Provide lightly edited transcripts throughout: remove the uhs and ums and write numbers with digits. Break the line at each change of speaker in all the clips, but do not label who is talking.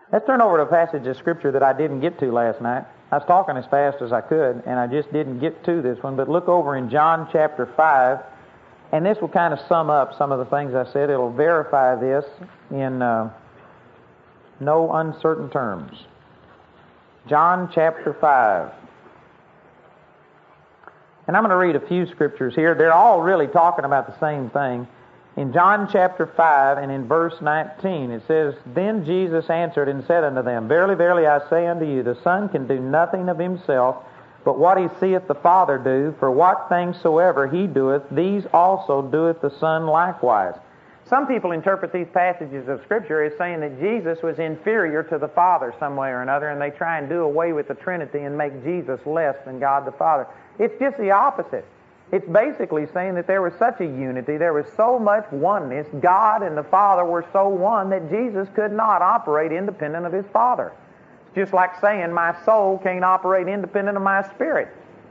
Let's turn over to a passage of Scripture that I didn't get to last night. I was talking as fast as I could, and I just didn't get to this one. But look over in John chapter 5, and this will kind of sum up some of the things I said. It'll verify this in no uncertain terms. John chapter 5. And I'm going to read a few scriptures here. They're all really talking about the same thing. In John chapter 5 and in verse 19, it says, Then Jesus answered and said unto them, Verily, verily, I say unto you, the Son can do nothing of himself, but what he seeth the Father do, for what things soever he doeth, these also doeth the Son likewise. Some people interpret these passages of Scripture as saying that Jesus was inferior to the Father some way or another, and they try and do away with the Trinity and make Jesus less than God the Father. It's just the opposite. It's basically saying that there was such a unity, there was so much oneness, God and the Father were so one that Jesus could not operate independent of his Father. It's just like saying my soul can't operate independent of my spirit.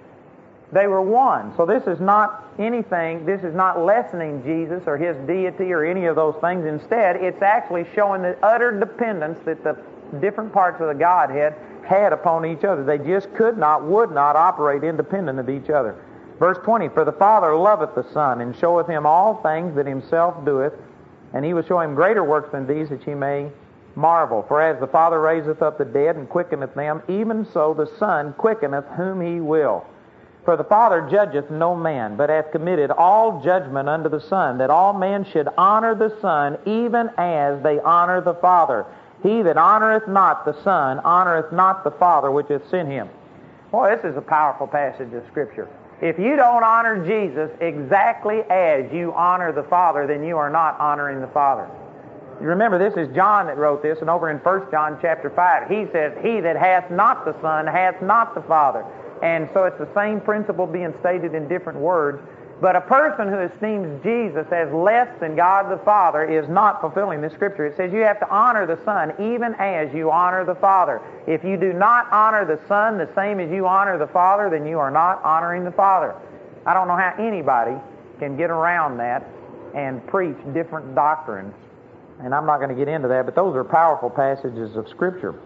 They were one. So this is not anything, this is not lessening Jesus or his deity or any of those things. Instead, it's actually showing the utter dependence that the different parts of the Godhead had upon each other. They just could not, would not operate independent of each other. Verse 20, For the Father loveth the Son, and showeth him all things that himself doeth, and he will show him greater works than these, that ye may marvel. For as the Father raiseth up the dead, and quickeneth them, even so the Son quickeneth whom he will. For the Father judgeth no man, but hath committed all judgment unto the Son, that all men should honor the Son, even as they honor the Father. He that honoreth not the Son, honoreth not the Father which hath sent him. Boy, this is a powerful passage of Scripture. If you don't honor Jesus exactly as you honor the Father, then you are not honoring the Father. You remember, this is John that wrote this, and over in 1 John chapter 5, he says, He that hath not the Son hath not the Father. And so it's the same principle being stated in different words. But a person who esteems Jesus as less than God the Father is not fulfilling the Scripture. It says you have to honor the Son even as you honor the Father. If you do not honor the Son the same as you honor the Father, then you are not honoring the Father. I don't know how anybody can get around that and preach different doctrines. And I'm not going to get into that, but those are powerful passages of Scripture.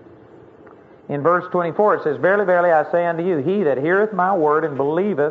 In verse 24 it says, Verily, verily, I say unto you, he that heareth my word and believeth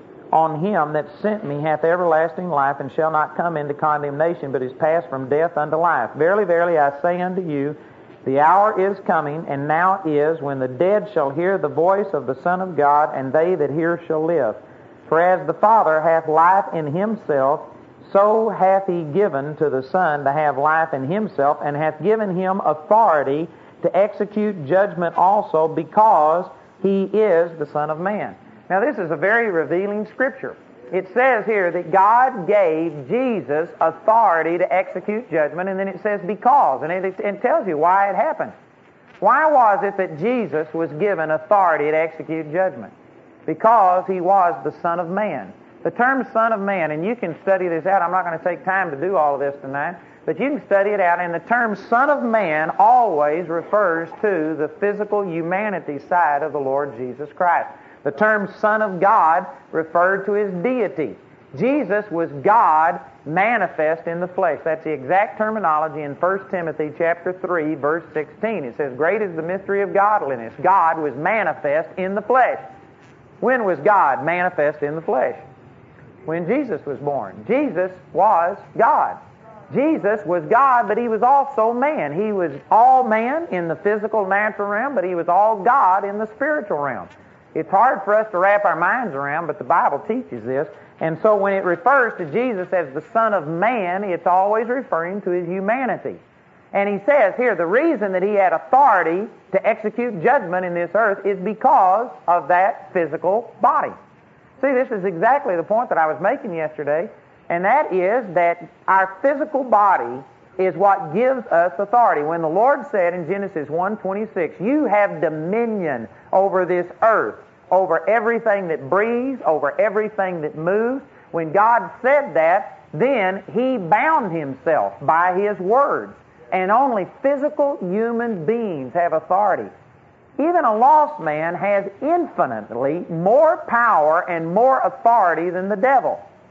on him that sent me hath everlasting life, and shall not come into condemnation, but is passed from death unto life. Verily, verily, I say unto you, the hour is coming, and now is, when the dead shall hear the voice of the Son of God, and they that hear shall live. For as the Father hath life in himself, so hath he given to the Son to have life in himself, and hath given him authority to execute judgment also, because he is the Son of Man. Now, this is a very revealing Scripture. It says here that God gave Jesus authority to execute judgment, and then it says because, and it tells you why it happened. Why was it that Jesus was given authority to execute judgment? Because he was the Son of Man. The term Son of Man, and you can study this out. I'm not going to take time to do all of this tonight, but you can study it out. And the term Son of Man always refers to the physical humanity side of the Lord Jesus Christ. The term Son of God referred to his deity. Jesus was God manifest in the flesh. That's the exact terminology in 1 Timothy chapter 3, verse 16. It says, Great is the mystery of godliness. God was manifest in the flesh. When was God manifest in the flesh? When Jesus was born. Jesus was God. Jesus was God, but he was also man. He was all man in the physical, natural realm, but he was all God in the spiritual realm. It's hard for us to wrap our minds around, but the Bible teaches this. And so when it refers to Jesus as the Son of Man, it's always referring to his humanity. And he says here, the reason that he had authority to execute judgment in this earth is because of that physical body. See, this is exactly the point that I was making yesterday, and that is that our physical body is what gives us authority. When the Lord said in Genesis 1:26, you have dominion over this earth, over everything that breathes, over everything that moves. When God said that, then he bound himself by his words. And only physical human beings have authority. Even a lost man has infinitely more power and more authority than the devil.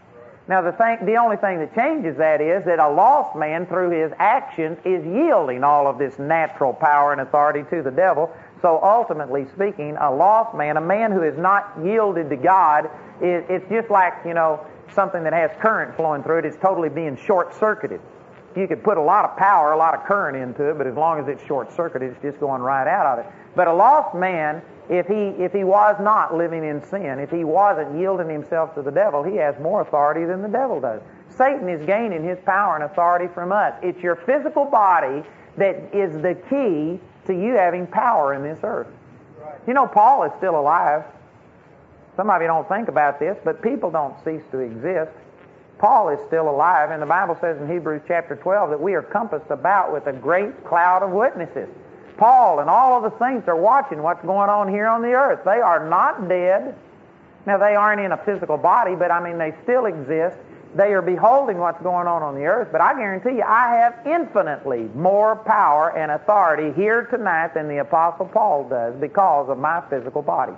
Now, the only thing that changes that is that a lost man, through his actions, is yielding all of this natural power and authority to the devil. So ultimately speaking, a lost man, a man who is not yielded to God, it's just like, something that has current flowing through it. It's totally being short-circuited. You could put a lot of power, a lot of current into it, but as long as it's short-circuited, it's just going right out of it. But a lost man, if he was not living in sin, if he wasn't yielding himself to the devil, he has more authority than the devil does. Satan is gaining his power and authority from us. It's your physical body that is the key to you having power in this earth. Right. Paul is still alive. Some of you don't think about this, but people don't cease to exist. Paul is still alive, and the Bible says in Hebrews chapter 12 that we are compassed about with a great cloud of witnesses. Paul and all of the saints are watching what's going on here on the earth. They are not dead. Now, they aren't in a physical body, but they still exist. They are beholding what's going on the earth, but I guarantee you, I have infinitely more power and authority here tonight than the Apostle Paul does because of my physical body.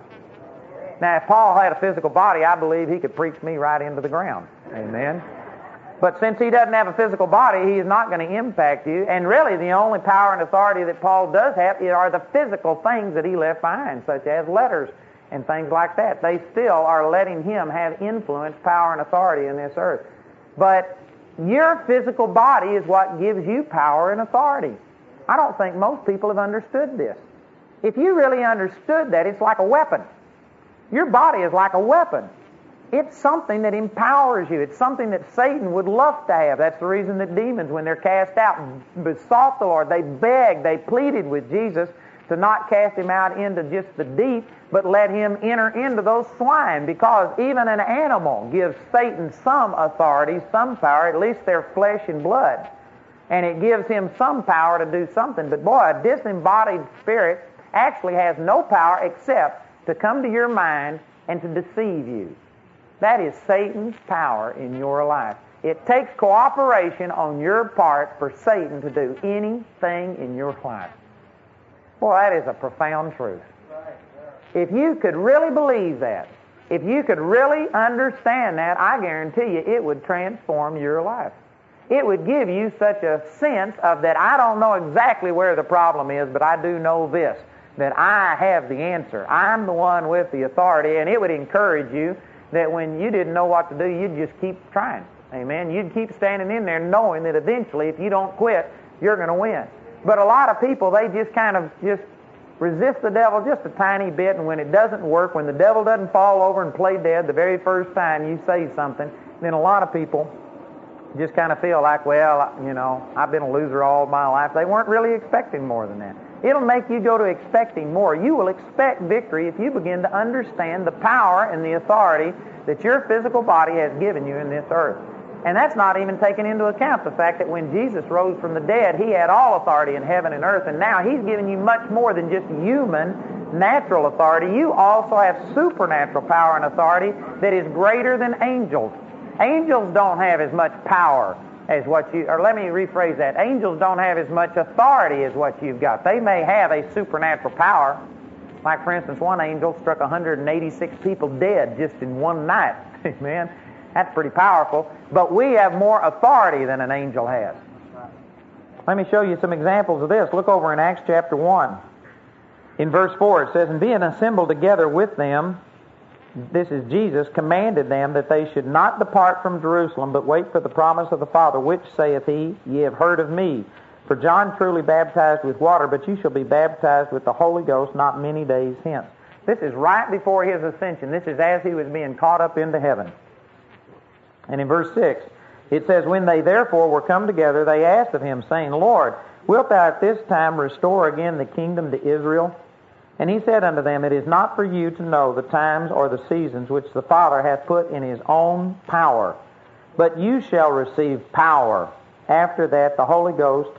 Now, if Paul had a physical body, I believe he could preach me right into the ground. Amen. But since he doesn't have a physical body, he is not going to impact you. And really, the only power and authority that Paul does have are the physical things that he left behind, such as letters and things like that. They still are letting him have influence, power, and authority in this earth. But your physical body is what gives you power and authority. I don't think most people have understood this. If you really understood that, it's like a weapon. Your body is like a weapon. It's something that empowers you. It's something that Satan would love to have. That's the reason that demons, when they're cast out, besought the Lord. They begged, they pleaded with Jesus to not cast him out into just the deep, but let him enter into those swine, because even an animal gives Satan some authority, some power, at least their flesh and blood. And it gives him some power to do something. But boy, a disembodied spirit actually has no power except to come to your mind and to deceive you. That is Satan's power in your life. It takes cooperation on your part for Satan to do anything in your life. Boy, that is a profound truth. If you could really believe that, if you could really understand that, I guarantee you it would transform your life. It would give you such a sense of that I don't know exactly where the problem is, but I do know this, that I have the answer. I'm the one with the authority, and it would encourage you that when you didn't know what to do, you'd just keep trying. Amen. You'd keep standing in there knowing that eventually, if you don't quit, you're going to win. But a lot of people, they just kind of just resist the devil just a tiny bit, and when it doesn't work, when the devil doesn't fall over and play dead the very first time you say something, then a lot of people just kind of feel like, well, I've been a loser all my life. They weren't really expecting more than that. It'll make you go to expecting more. You will expect victory if you begin to understand the power and the authority that your physical body has given you in this earth. And that's not even taking into account the fact that when Jesus rose from the dead, he had all authority in heaven and earth, and now he's given you much more than just human, natural authority. You also have supernatural power and authority that is greater than angels. Angels don't have as much power as what you, or let me rephrase that. Angels don't have as much authority as what you've got. They may have a supernatural power. Like, for instance, one angel struck 186 people dead just in one night. Amen. That's pretty powerful. But we have more authority than an angel has. Let me show you some examples of this. Look over in Acts chapter 1. In verse 4 it says, "And being assembled together with them," this is Jesus, "commanded them that they should not depart from Jerusalem, but wait for the promise of the Father, which saith he, Ye have heard of me. For John truly baptized with water, but you shall be baptized with the Holy Ghost not many days hence." This is right before his ascension. This is as he was being caught up into heaven. And in verse 6, it says, "When they therefore were come together, they asked of him, saying, Lord, wilt thou at this time restore again the kingdom to Israel? And he said unto them, It is not for you to know the times or the seasons which the Father hath put in his own power, but you shall receive power. After that the Holy Ghost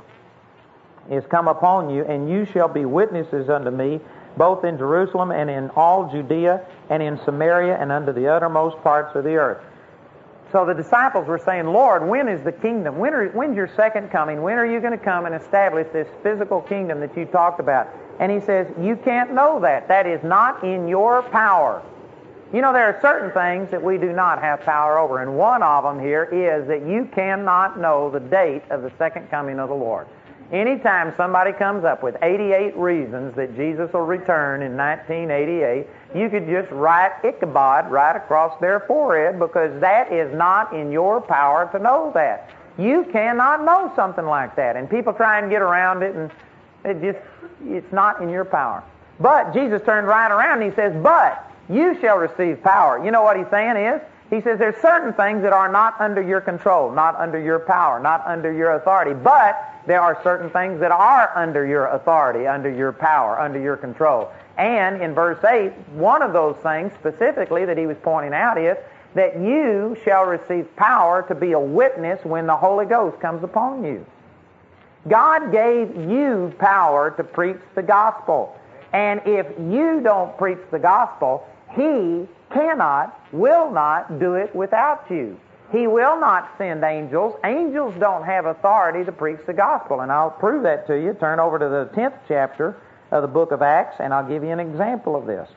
is come upon you, and you shall be witnesses unto me, both in Jerusalem and in all Judea and in Samaria and unto the uttermost parts of the earth." So the disciples were saying, Lord, when is the kingdom? When's your second coming? When are you going to come and establish this physical kingdom that you talked about? And he says, you can't know that. That is not in your power. You know, there are certain things that we do not have power over, and one of them here is that you cannot know the date of the second coming of the Lord. Anytime somebody comes up with 88 reasons that Jesus will return in 1988, you could just write Ichabod right across their forehead, because that is not in your power to know that. You cannot know something like that, and people try and get around it, and it's not in your power. But Jesus turned right around and he says, but you shall receive power. You know what he's saying is? He says there's certain things that are not under your control, not under your power, not under your authority, but there are certain things that are under your authority, under your power, under your control. And in verse 8, one of those things specifically that he was pointing out is that you shall receive power to be a witness when the Holy Ghost comes upon you. God gave you power to preach the gospel. And if you don't preach the gospel, He cannot, will not do it without you. He will not send angels. Angels don't have authority to preach the gospel. And I'll prove that to you. Turn over to the 10th chapter of the book of Acts, and I'll give you an example of this.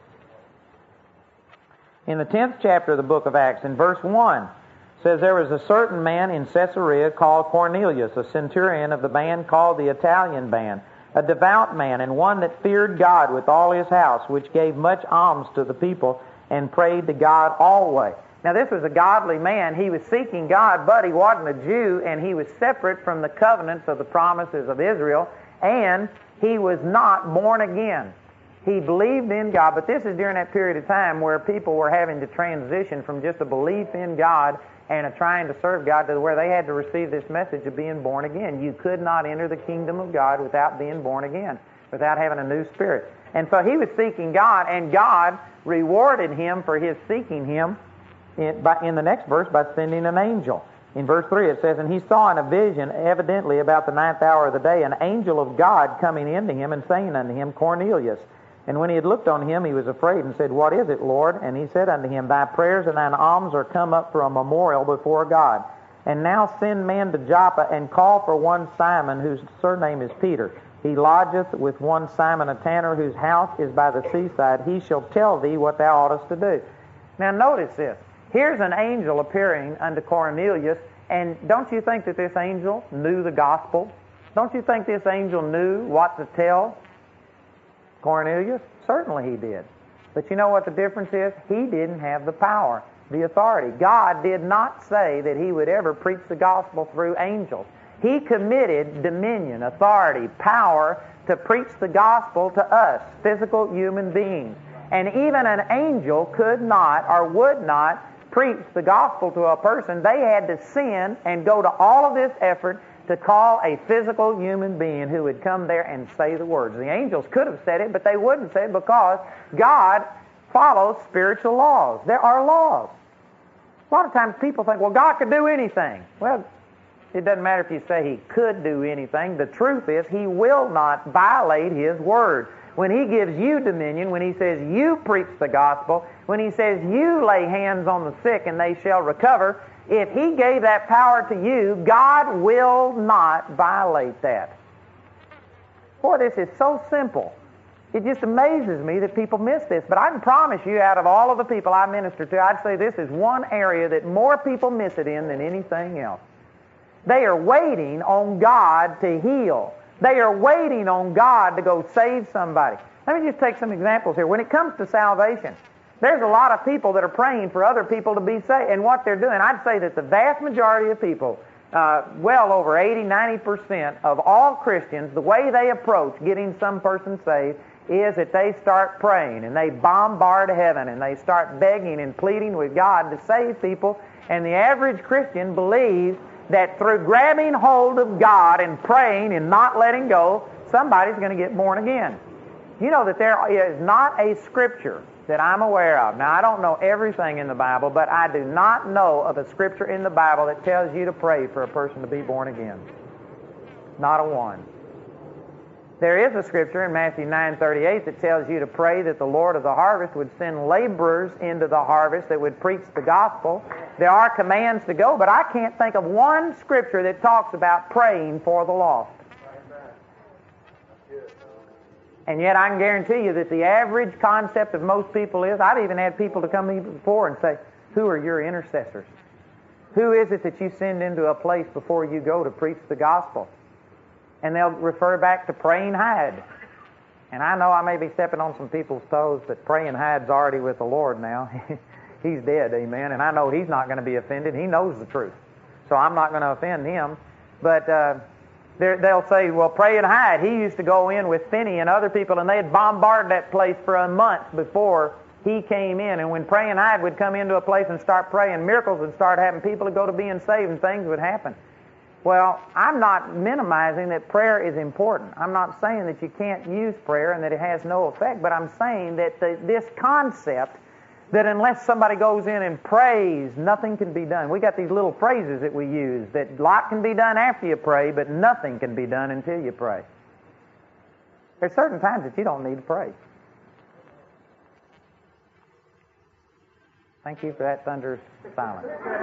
In the 10th chapter of the book of Acts, in verse 1, it says, there was a certain man in Caesarea called Cornelius, a centurion of the band called the Italian band, a devout man, and one that feared God with all his house, which gave much alms to the people, and prayed to God always. Now this was a godly man. He was seeking God, but he wasn't a Jew, and he was separate from the covenants of the promises of Israel, and he was not born again. He believed in God, but this is during that period of time where people were having to transition from just a belief in God and a trying to serve God to where they had to receive this message of being born again. You could not enter the kingdom of God without being born again, without having a new spirit. And so he was seeking God, and God rewarded him for his seeking Him in the next verse by sending an angel. In verse 3 it says, and he saw in a vision, evidently about the 9th hour of the day, an angel of God coming into him and saying unto him, Cornelius. And when he had looked on him, he was afraid and said, what is it, Lord? And he said unto him, thy prayers and thine alms are come up for a memorial before God. And now send men to Joppa, and call for one Simon, whose surname is Peter. He lodgeth with one Simon a tanner, whose house is by the seaside. He shall tell thee what thou oughtest to do. Now notice this. Here's an angel appearing unto Cornelius, and don't you think that this angel knew the gospel? Don't you think this angel knew what to tell Cornelius? Certainly he did. But you know what the difference is? He didn't have the power, the authority. God did not say that He would ever preach the gospel through angels. He committed dominion, authority, power to preach the gospel to us, physical human beings. And even an angel could not or would not preach the gospel to a person. They had to sin and go to all of this effort to call a physical human being who would come there and say the words. The angels could have said it, but they wouldn't say it because God follows spiritual laws. There are laws. A lot of times people think, well, God could do anything. Well, it doesn't matter if you say He could do anything. The truth is He will not violate His word. When He gives you dominion, when He says you preach the gospel, when He says you lay hands on the sick and they shall recover, if He gave that power to you, God will not violate that. Boy, this is so simple. It just amazes me that people miss this. But I can promise you, out of all of the people I minister to, I'd say this is one area that more people miss it in than anything else. They are waiting on God to heal. They are waiting on God to go save somebody. Let me just take some examples here. When it comes to salvation, there's a lot of people that are praying for other people to be saved. And what they're doing, I'd say that the vast majority of people, well over 80-90% of all Christians, the way they approach getting some person saved is that they start praying and they bombard heaven and they start begging and pleading with God to save people. And the average Christian believes that through grabbing hold of God and praying and not letting go, somebody's going to get born again. You know that there is not a scripture that I'm aware of. Now, I don't know everything in the Bible, but I do not know of a scripture in the Bible that tells you to pray for a person to be born again. Not a one. There is a scripture in Matthew 9:38 that tells you to pray that the Lord of the harvest would send laborers into the harvest that would preach the gospel. There are commands to go, but I can't think of one scripture that talks about praying for the lost. And yet I can guarantee you that the average concept of most people is, I've even had people to come to me before and say, who are your intercessors? Who is it that you send into a place before you go to preach the gospel? And they'll refer back to Praying Hyde. And I know I may be stepping on some people's toes, but Praying Hyde's already with the Lord now. He's dead, amen. And I know he's not going to be offended. He knows the truth. So I'm not going to offend him. But they'll say, well, Praying Hyde, he used to go in with Finney and other people, and they'd bombard that place for a month before he came in. And when Praying Hyde would come into a place and start praying, miracles would start happening. People would go to being saved, and things would happen. Well, I'm not minimizing that prayer is important. I'm not saying that you can't use prayer and that it has no effect, but I'm saying that this concept that unless somebody goes in and prays, nothing can be done. We got these little phrases that we use, that a lot can be done after you pray, but nothing can be done until you pray. There's certain times that you don't need to pray. Thank you for that thunderous silence.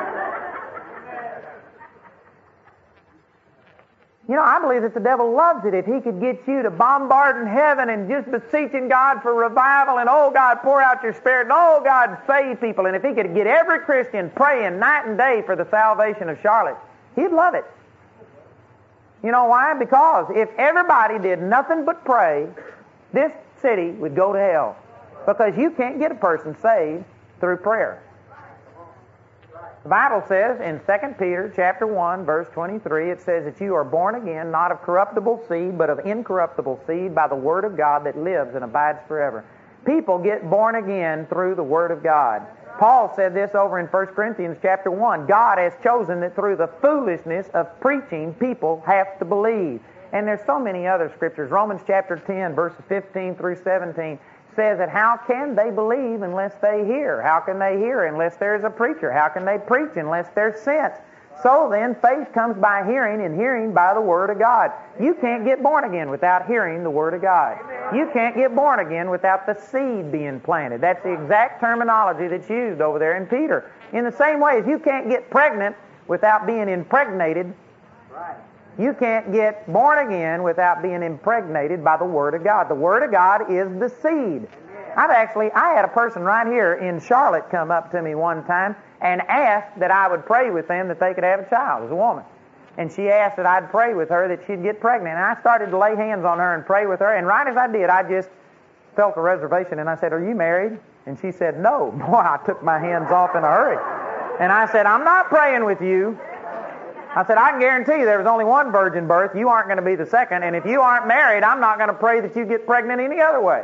You know, I believe that the devil loves it if he could get you to bombarding heaven and just beseeching God for revival and, oh, God, pour out your Spirit, and, oh, God, save people. And if he could get every Christian praying night and day for the salvation of Charlotte, he'd love it. You know why? Because if everybody did nothing but pray, this city would go to hell. Because you can't get a person saved through prayer. The Bible says in 2 Peter chapter 1, verse 23, it says that you are born again, not of corruptible seed, but of incorruptible seed by the Word of God that lives and abides forever. People get born again through the Word of God. Paul said this over in 1 Corinthians chapter 1. God has chosen that through the foolishness of preaching, people have to believe. And there's so many other scriptures. Romans chapter 10, verses 15 through 17, says that how can they believe unless they hear? How can they hear unless there's a preacher? How can they preach unless they're sent? So then, faith comes by hearing, and hearing by the Word of God. You can't get born again without hearing the Word of God. You can't get born again without the seed being planted. That's the exact terminology that's used over there in Peter. In the same way as you can't get pregnant without being impregnated, you can't get born again without being impregnated by the Word of God. The Word of God is the seed. I had a person right here in Charlotte come up to me one time and asked that I would pray with them that they could have a child. It was a woman. And she asked that I'd pray with her that she'd get pregnant. And I started to lay hands on her and pray with her. And right as I did, I just felt a reservation. And I said, "Are you married?" And she said, "No." Boy, I took my hands off in a hurry. And I said, "I'm not praying with you." I said, "I can guarantee you there was only one virgin birth. You aren't going to be the second. And if you aren't married, I'm not going to pray that you get pregnant any other way."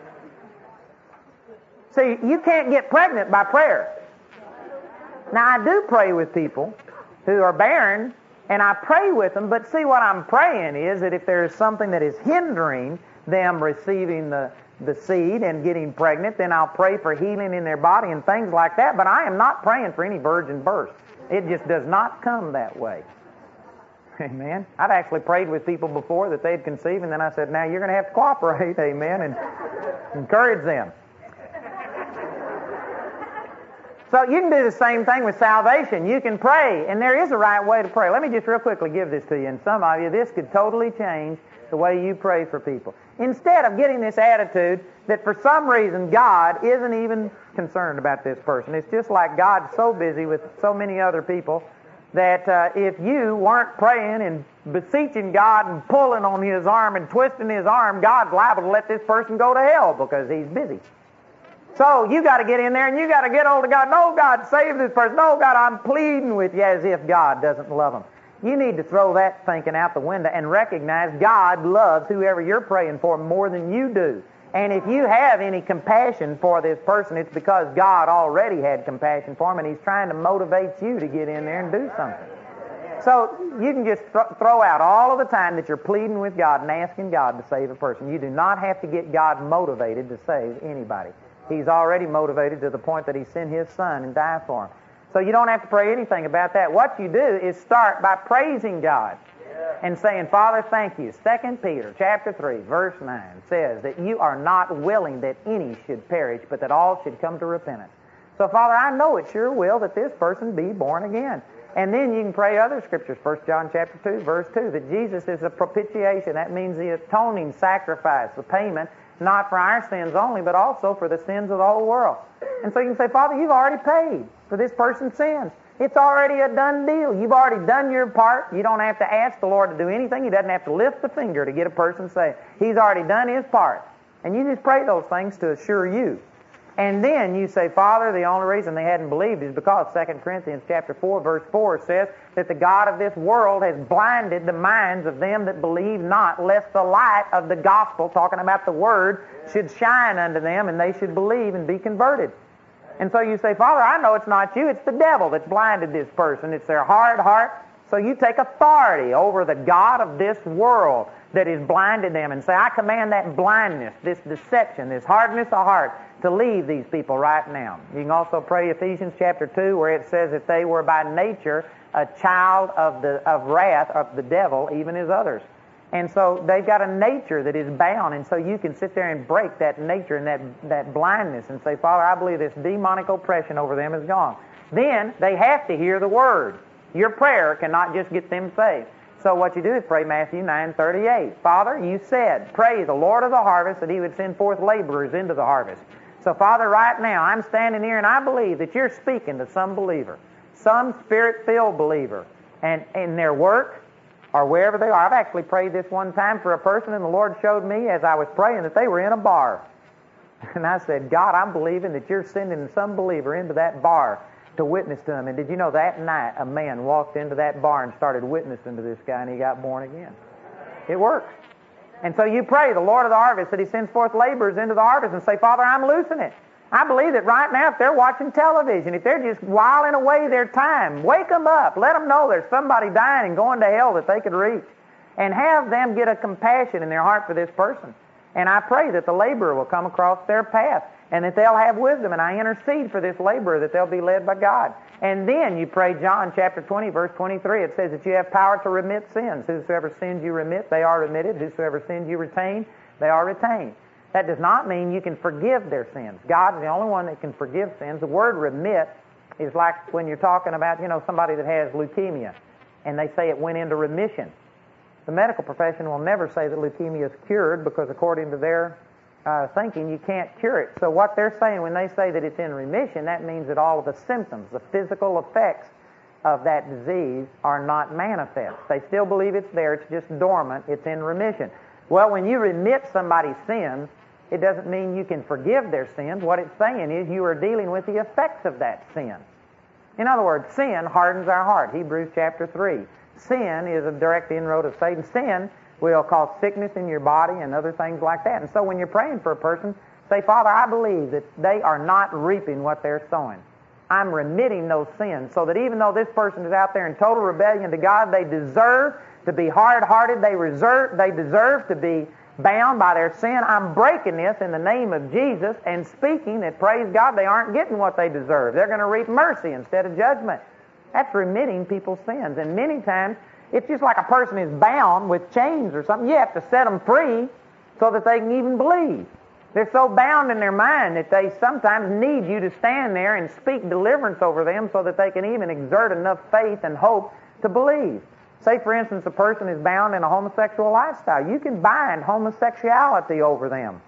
See, you can't get pregnant by prayer. Now, I do pray with people who are barren, and I pray with them, but see, what I'm praying is that if there is something that is hindering them receiving the seed and getting pregnant, then I'll pray for healing in their body and things like that, but I am not praying for any virgin birth. It just does not come that way. Amen. I've actually prayed with people before that they'd conceive, and then I said, "Now you're going to have to cooperate," amen, and encourage them. So you can do the same thing with salvation. You can pray, and there is a right way to pray. Let me just real quickly give this to you, and some of you, this could totally change the way you pray for people. Instead of getting this attitude that for some reason God isn't even concerned about this person. It's just like God's so busy with so many other people that if you weren't praying and beseeching God and pulling on His arm and twisting His arm, God's liable to let this person go to hell because He's busy. So you got to get in there and you got to get hold of God. "No, God, save this person. No, God, I'm pleading with you," as if God doesn't love them. You need to throw that thinking out the window and recognize God loves whoever you're praying for more than you do. And if you have any compassion for this person, it's because God already had compassion for him, and He's trying to motivate you to get in there and do something. So you can just throw out all of the time that you're pleading with God and asking God to save a person. You do not have to get God motivated to save anybody. He's already motivated to the point that He sent His Son and died for him. So you don't have to pray anything about that. What you do is start by praising God and saying, "Father, thank you." 2 Peter chapter 3, verse 9 says that you are not willing that any should perish, but that all should come to repentance. So, Father, I know it's your will that this person be born again. And then you can pray other scriptures. 1 John chapter 2, verse 2, that Jesus is a propitiation. That means the atoning sacrifice, the payment, not for our sins only, but also for the sins of the whole world. And so you can say, Father, you've already paid for this person's sins. It's already a done deal. You've already done your part. You don't have to ask the Lord to do anything. He doesn't have to lift the finger to get a person saved. He's already done his part. And you just pray those things to assure you. And then you say, Father, the only reason they hadn't believed is because 2 Corinthians chapter 4, verse 4 says that the God of this world has blinded the minds of them that believe not, lest the light of the gospel, talking about the Word, should shine unto them, and they should believe and be converted. And so you say, Father, I know it's not you, it's the devil that's blinded this person. It's their hard heart. So you take authority over the God of this world that has blinded them and say, I command that blindness, this deception, this hardness of heart to leave these people right now. You can also pray Ephesians chapter 2 where it says that they were by nature a child of wrath of the devil, even as others. And so they've got a nature that is bound, and so you can sit there and break that nature and that blindness and say, Father, I believe this demonic oppression over them is gone. Then they have to hear the Word. Your prayer cannot just get them saved. So what you do is pray Matthew 9:38. Father, you said, pray the Lord of the harvest that He would send forth laborers into the harvest. So Father, right now I'm standing here and I believe that you're speaking to some believer, some Spirit-filled believer, and in their work or wherever they are. I've actually prayed this one time for a person, and the Lord showed me as I was praying that they were in a bar. And I said, God, I'm believing that you're sending some believer into that bar to witness to them. And did you know that night a man walked into that bar and started witnessing to this guy, and he got born again? It works. And so you pray the Lord of the harvest that He sends forth laborers into the harvest, and say, Father, I'm loosing it. I believe that right now if they're watching television, if they're just whiling away their time, wake them up. Let them know there's somebody dying and going to hell that they could reach. And have them get a compassion in their heart for this person. And I pray that the laborer will come across their path and that they'll have wisdom. And I intercede for this laborer that they'll be led by God. And then you pray John chapter 20, verse 23. It says that you have power to remit sins. Whosoever sins you remit, they are remitted. Whosoever sins you retain, they are retained. That does not mean you can forgive their sins. God is the only one that can forgive sins. The word remit is like when you're talking about, somebody that has leukemia and they say it went into remission. The medical profession will never say that leukemia is cured because according to their thinking, you can't cure it. So what they're saying when they say that it's in remission, that means that all of the symptoms, the physical effects of that disease are not manifest. They still believe it's there, it's just dormant, it's in remission. Well, when you remit somebody's sins, it doesn't mean you can forgive their sins. What it's saying is you are dealing with the effects of that sin. In other words, sin hardens our heart. Hebrews chapter 3. Sin is a direct inroad of Satan. Sin will cause sickness in your body and other things like that. And so when you're praying for a person, say, Father, I believe that they are not reaping what they're sowing. I'm remitting those sins so that even though this person is out there in total rebellion to God, they deserve to be hard-hearted. They deserve to be bound by their sin. I'm breaking this in the name of Jesus and speaking that, praise God, they aren't getting what they deserve. They're going to reap mercy instead of judgment. That's remitting people's sins. And many times, it's just like a person is bound with chains or something. You have to set them free so that they can even believe. They're so bound in their mind that they sometimes need you to stand there and speak deliverance over them so that they can even exert enough faith and hope to believe. Say, for instance, a person is bound in a homosexual lifestyle. You can bind homosexuality over them.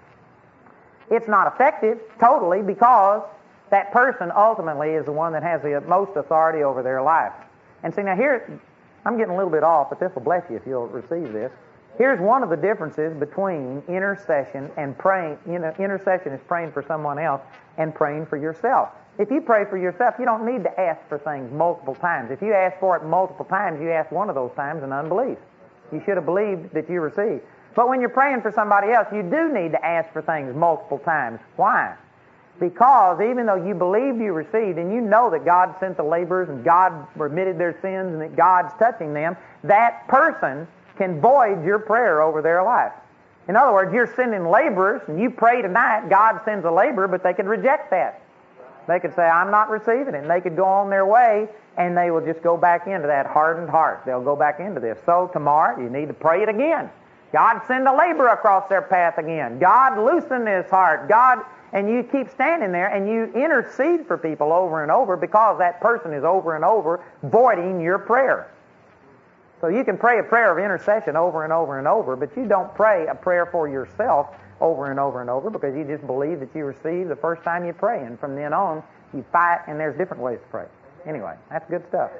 It's not effective totally because that person ultimately is the one that has the most authority over their life. And see, now here, I'm getting a little bit off, but this will bless you if you'll receive this. Here's one of the differences between intercession and praying. Intercession is praying for someone else and praying for yourself. If you pray for yourself, you don't need to ask for things multiple times. If you ask for it multiple times, you ask one of those times in unbelief. You should have believed that you received. But when you're praying for somebody else, you do need to ask for things multiple times. Why? Because even though you believed you received and you know that God sent the laborers and God remitted their sins and that God's touching them, that person can void your prayer over their life. In other words, you're sending laborers and you pray tonight, God sends a laborer, but they could reject that. They could say, I'm not receiving it. And they could go on their way and they will just go back into that hardened heart. They'll go back into this. So tomorrow you need to pray it again. God send a laborer across their path again. God loosen this heart. God and you keep standing there and you intercede for people over and over because that person is over and over voiding your prayer. So you can pray a prayer of intercession over and over and over, but you don't pray a prayer for yourself over and over and over because you just believe that you receive the first time you pray, and from then on you fight, and there's different ways to pray. Anyway, that's good stuff.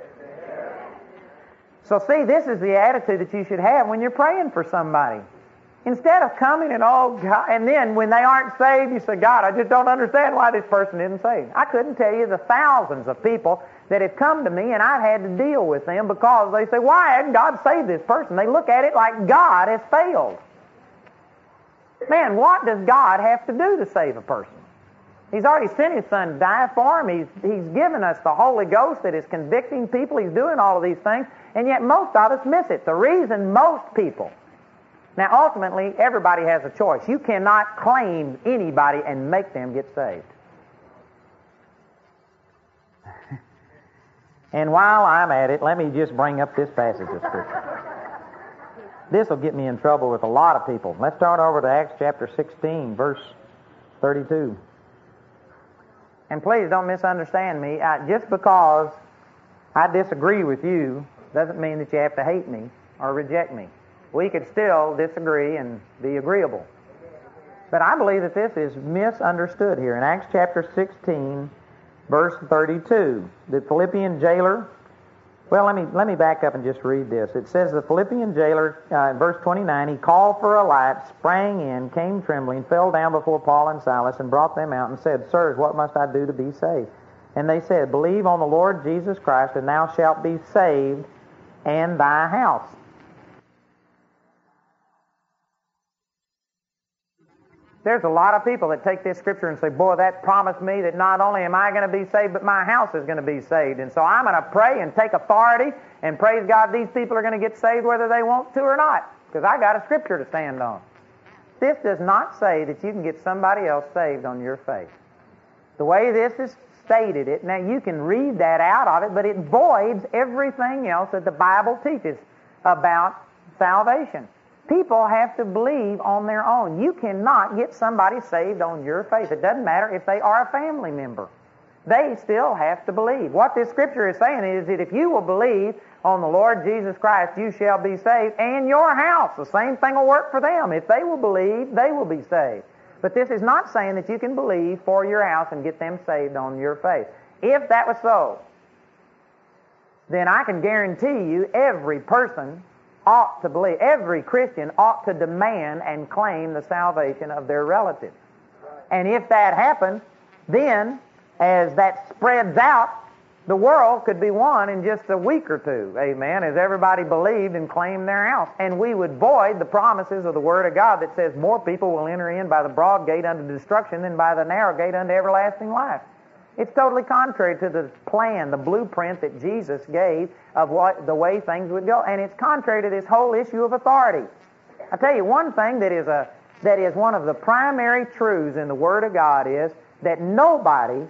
So see, this is the attitude that you should have when you're praying for somebody. Instead of coming and, oh, God, and then when they aren't saved, you say, God, I just don't understand why this person isn't saved. I couldn't tell you the thousands of people that have come to me and I've had to deal with them because they say, why hadn't God saved this person? They look at it like God has failed. Man, what does God have to do to save a person? He's already sent His Son to die for him. He's given us the Holy Ghost that is convicting people. He's doing all of these things, and yet most of us miss it. The reason most people... Now, ultimately, everybody has a choice. You cannot claim anybody and make them get saved. And while I'm at it, let me just bring up this passage of Scripture. This will get me in trouble with a lot of people. Let's start over to Acts chapter 16, verse 32. And please don't misunderstand me. Just because I disagree with you doesn't mean that you have to hate me or reject me. We could still disagree and be agreeable. But I believe that this is misunderstood here. In Acts chapter 16, verse 32, the Philippian jailer... Well, let me back up and just read this. It says, the Philippian jailer, in verse 29, he called for a light, sprang in, came trembling, fell down before Paul and Silas, and brought them out and said, Sirs, what must I do to be saved? And they said, Believe on the Lord Jesus Christ, and thou shalt be saved, and thy house. There's a lot of people that take this Scripture and say, boy, that promised me that not only am I going to be saved, but my house is going to be saved. And so I'm going to pray and take authority and praise God these people are going to get saved whether they want to or not, because I got a Scripture to stand on. This does not say that you can get somebody else saved on your faith. The way this is stated, now you can read that out of it, but it voids everything else that the Bible teaches about salvation. People have to believe on their own. You cannot get somebody saved on your faith. It doesn't matter if they are a family member. They still have to believe. What this Scripture is saying is that if you will believe on the Lord Jesus Christ, you shall be saved, and your house. The same thing will work for them. If they will believe, they will be saved. But this is not saying that you can believe for your house and get them saved on your faith. If that was so, then I can guarantee you every person ought to believe, every Christian ought to demand and claim the salvation of their relative. And if that happens, then as that spreads out, the world could be won in just a week or two, amen, as everybody believed and claimed their house. And we would void the promises of the Word of God that says more people will enter in by the broad gate unto destruction than by the narrow gate unto everlasting life. It's totally contrary to the plan, the blueprint that Jesus gave of the way things would go. And it's contrary to this whole issue of authority. I tell you, one thing that is one of the primary truths in the Word of God is that nobody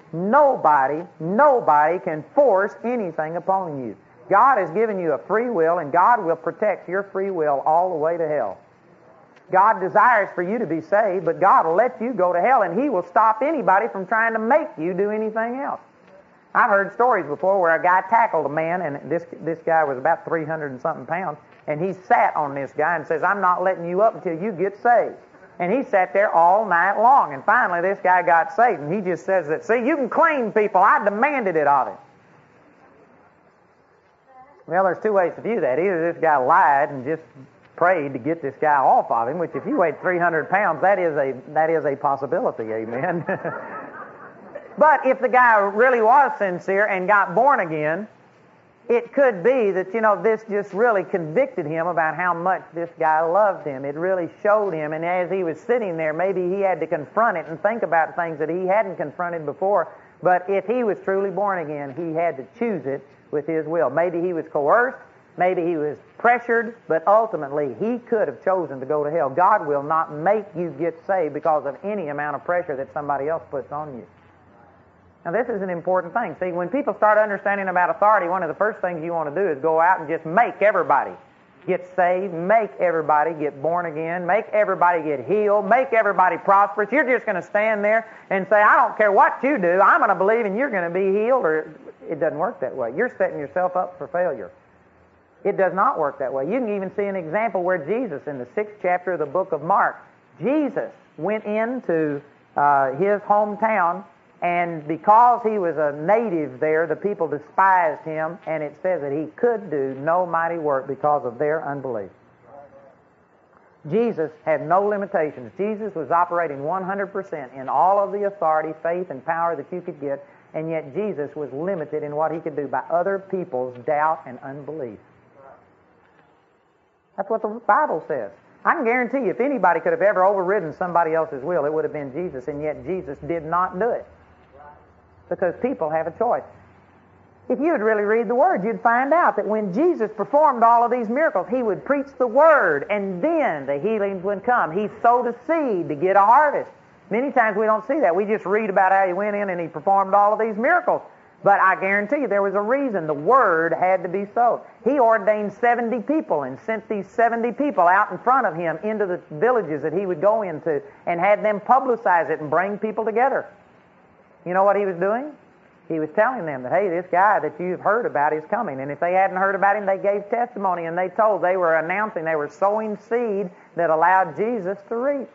can force anything upon you. God has given you a free will, and God will protect your free will all the way to hell. God desires for you to be saved, but God will let you go to hell, and He will stop anybody from trying to make you do anything else. I've heard stories before where a guy tackled a man, and this guy was about 300 and something pounds, and he sat on this guy and says, I'm not letting you up until you get saved. And he sat there all night long, and finally this guy got saved, and he just says that, see, you can claim people, I demanded it of him. Well, there's two ways to view that. Either this guy lied and just prayed to get this guy off of him, which if you weighed 300 pounds, that is a possibility, amen. But if the guy really was sincere and got born again, it could be that, this just really convicted him about how much this guy loved him. It really showed him, and as he was sitting there, maybe he had to confront it and think about things that he hadn't confronted before. But if he was truly born again, he had to choose it with his will. Maybe he was coerced, maybe he was pressured, but ultimately he could have chosen to go to hell. God will not make you get saved because of any amount of pressure that somebody else puts on you. Now, this is an important thing. See, when people start understanding about authority, one of the first things you want to do is go out and just make everybody get saved, make everybody get born again, make everybody get healed, make everybody prosperous. You're just going to stand there and say, I don't care what you do, I'm going to believe and you're going to be healed. Or it doesn't work that way. You're setting yourself up for failure. It does not work that way. You can even see an example where Jesus, in the 6th chapter of the book of Mark, Jesus went into his hometown, and because he was a native there, the people despised him, and it says that he could do no mighty work because of their unbelief. Jesus had no limitations. Jesus was operating 100% in all of the authority, faith, and power that you could get, and yet Jesus was limited in what he could do by other people's doubt and unbelief. That's what the Bible says. I can guarantee you, if anybody could have ever overridden somebody else's will, it would have been Jesus, and yet Jesus did not do it. Because people have a choice. If you would really read the Word, you'd find out that when Jesus performed all of these miracles, he would preach the Word, and then the healings would come. He sowed a seed to get a harvest. Many times we don't see that. We just read about how he went in and he performed all of these miracles. But I guarantee you there was a reason. The Word had to be sowed. He ordained 70 people and sent these 70 people out in front of him into the villages that he would go into and had them publicize it and bring people together. You know what he was doing? He was telling them that, hey, this guy that you've heard about is coming. And if they hadn't heard about him, they gave testimony and they were announcing, they were sowing seed that allowed Jesus to reap.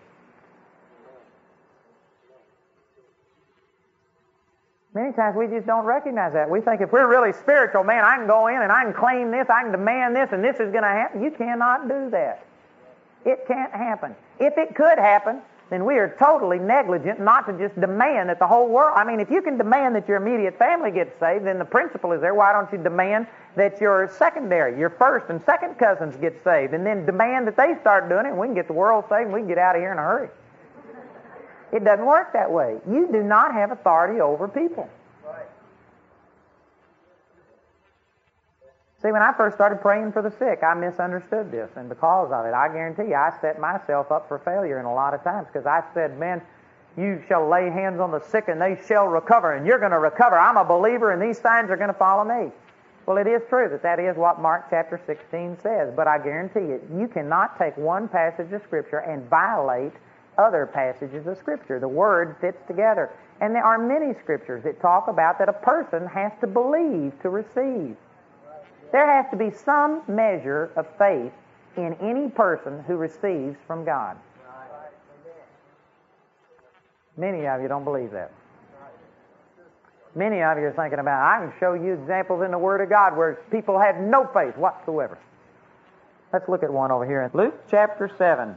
Many times we just don't recognize that. We think if we're really spiritual, man, I can go in and I can claim this, I can demand this, and this is going to happen. You cannot do that. It can't happen. If it could happen, then we are totally negligent not to just demand that the whole world... I mean, if you can demand that your immediate family gets saved, then the principle is there. Why don't you demand that your secondary, your first and second cousins get saved, and then demand that they start doing it, and we can get the world saved, and we can get out of here in a hurry. It doesn't work that way. You do not have authority over people. Right. See, when I first started praying for the sick, I misunderstood this, and because of it, I guarantee you, I set myself up for failure in a lot of times, because I said, man, you shall lay hands on the sick and they shall recover, and you're going to recover. I'm a believer, and these signs are going to follow me. Well, it is true that is what Mark chapter 16 says, but I guarantee you cannot take one passage of Scripture and violate other passages of Scripture. The Word fits together. And there are many Scriptures that talk about that a person has to believe to receive. There has to be some measure of faith in any person who receives from God. Many of you don't believe that. Many of you are thinking about, I can show you examples in the Word of God where people had no faith whatsoever. Let's look at one over here in Luke chapter 7.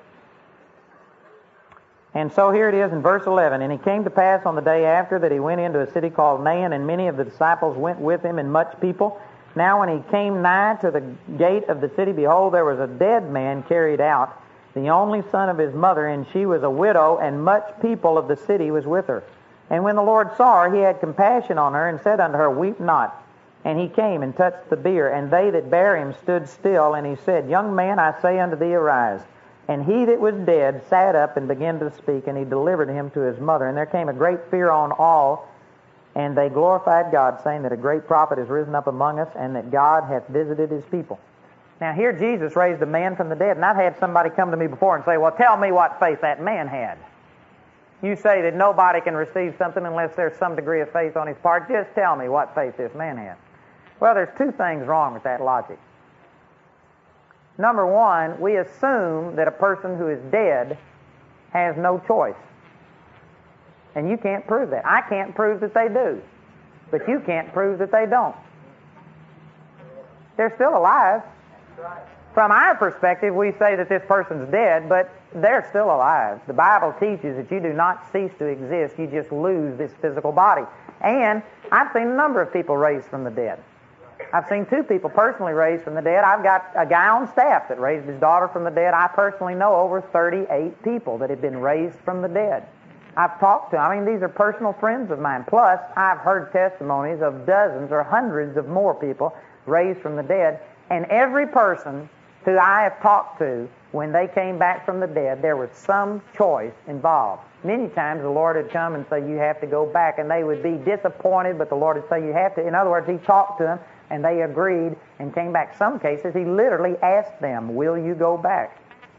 And so here it is in verse 11. And it came to pass on the day after that he went into a city called Nain, and many of the disciples went with him, and much people. Now when he came nigh to the gate of the city, behold, there was a dead man carried out, the only son of his mother, and she was a widow, and much people of the city was with her. And when the Lord saw her, he had compassion on her, and said unto her, Weep not. And he came and touched the bier, and they that bare him stood still, and he said, Young man, I say unto thee, arise. And he that was dead sat up and began to speak, and he delivered him to his mother. And there came a great fear on all, and they glorified God, saying that a great prophet is risen up among us, and that God hath visited his people. Now here Jesus raised a man from the dead, and I've had somebody come to me before and say, well, tell me what faith that man had. You say that nobody can receive something unless there's some degree of faith on his part. Just tell me what faith this man had. Well, there's two things wrong with that logic. Number one, we assume that a person who is dead has no choice. And you can't prove that. I can't prove that they do. But you can't prove that they don't. They're still alive. From our perspective, we say that this person's dead, but they're still alive. The Bible teaches that you do not cease to exist. You just lose this physical body. And I've seen a number of people raised from the dead. I've seen two people personally raised from the dead. I've got a guy on staff that raised his daughter from the dead. I personally know over 38 people that have been raised from the dead. I've talked to them. I mean, these are personal friends of mine. Plus, I've heard testimonies of dozens or hundreds of more people raised from the dead. And every person who I have talked to, when they came back from the dead, there was some choice involved. Many times the Lord would come and say, you have to go back, and they would be disappointed, but the Lord would say, you have to. In other words, He talked to them, And they agreed and came back. Some cases, he literally asked them, will you go back?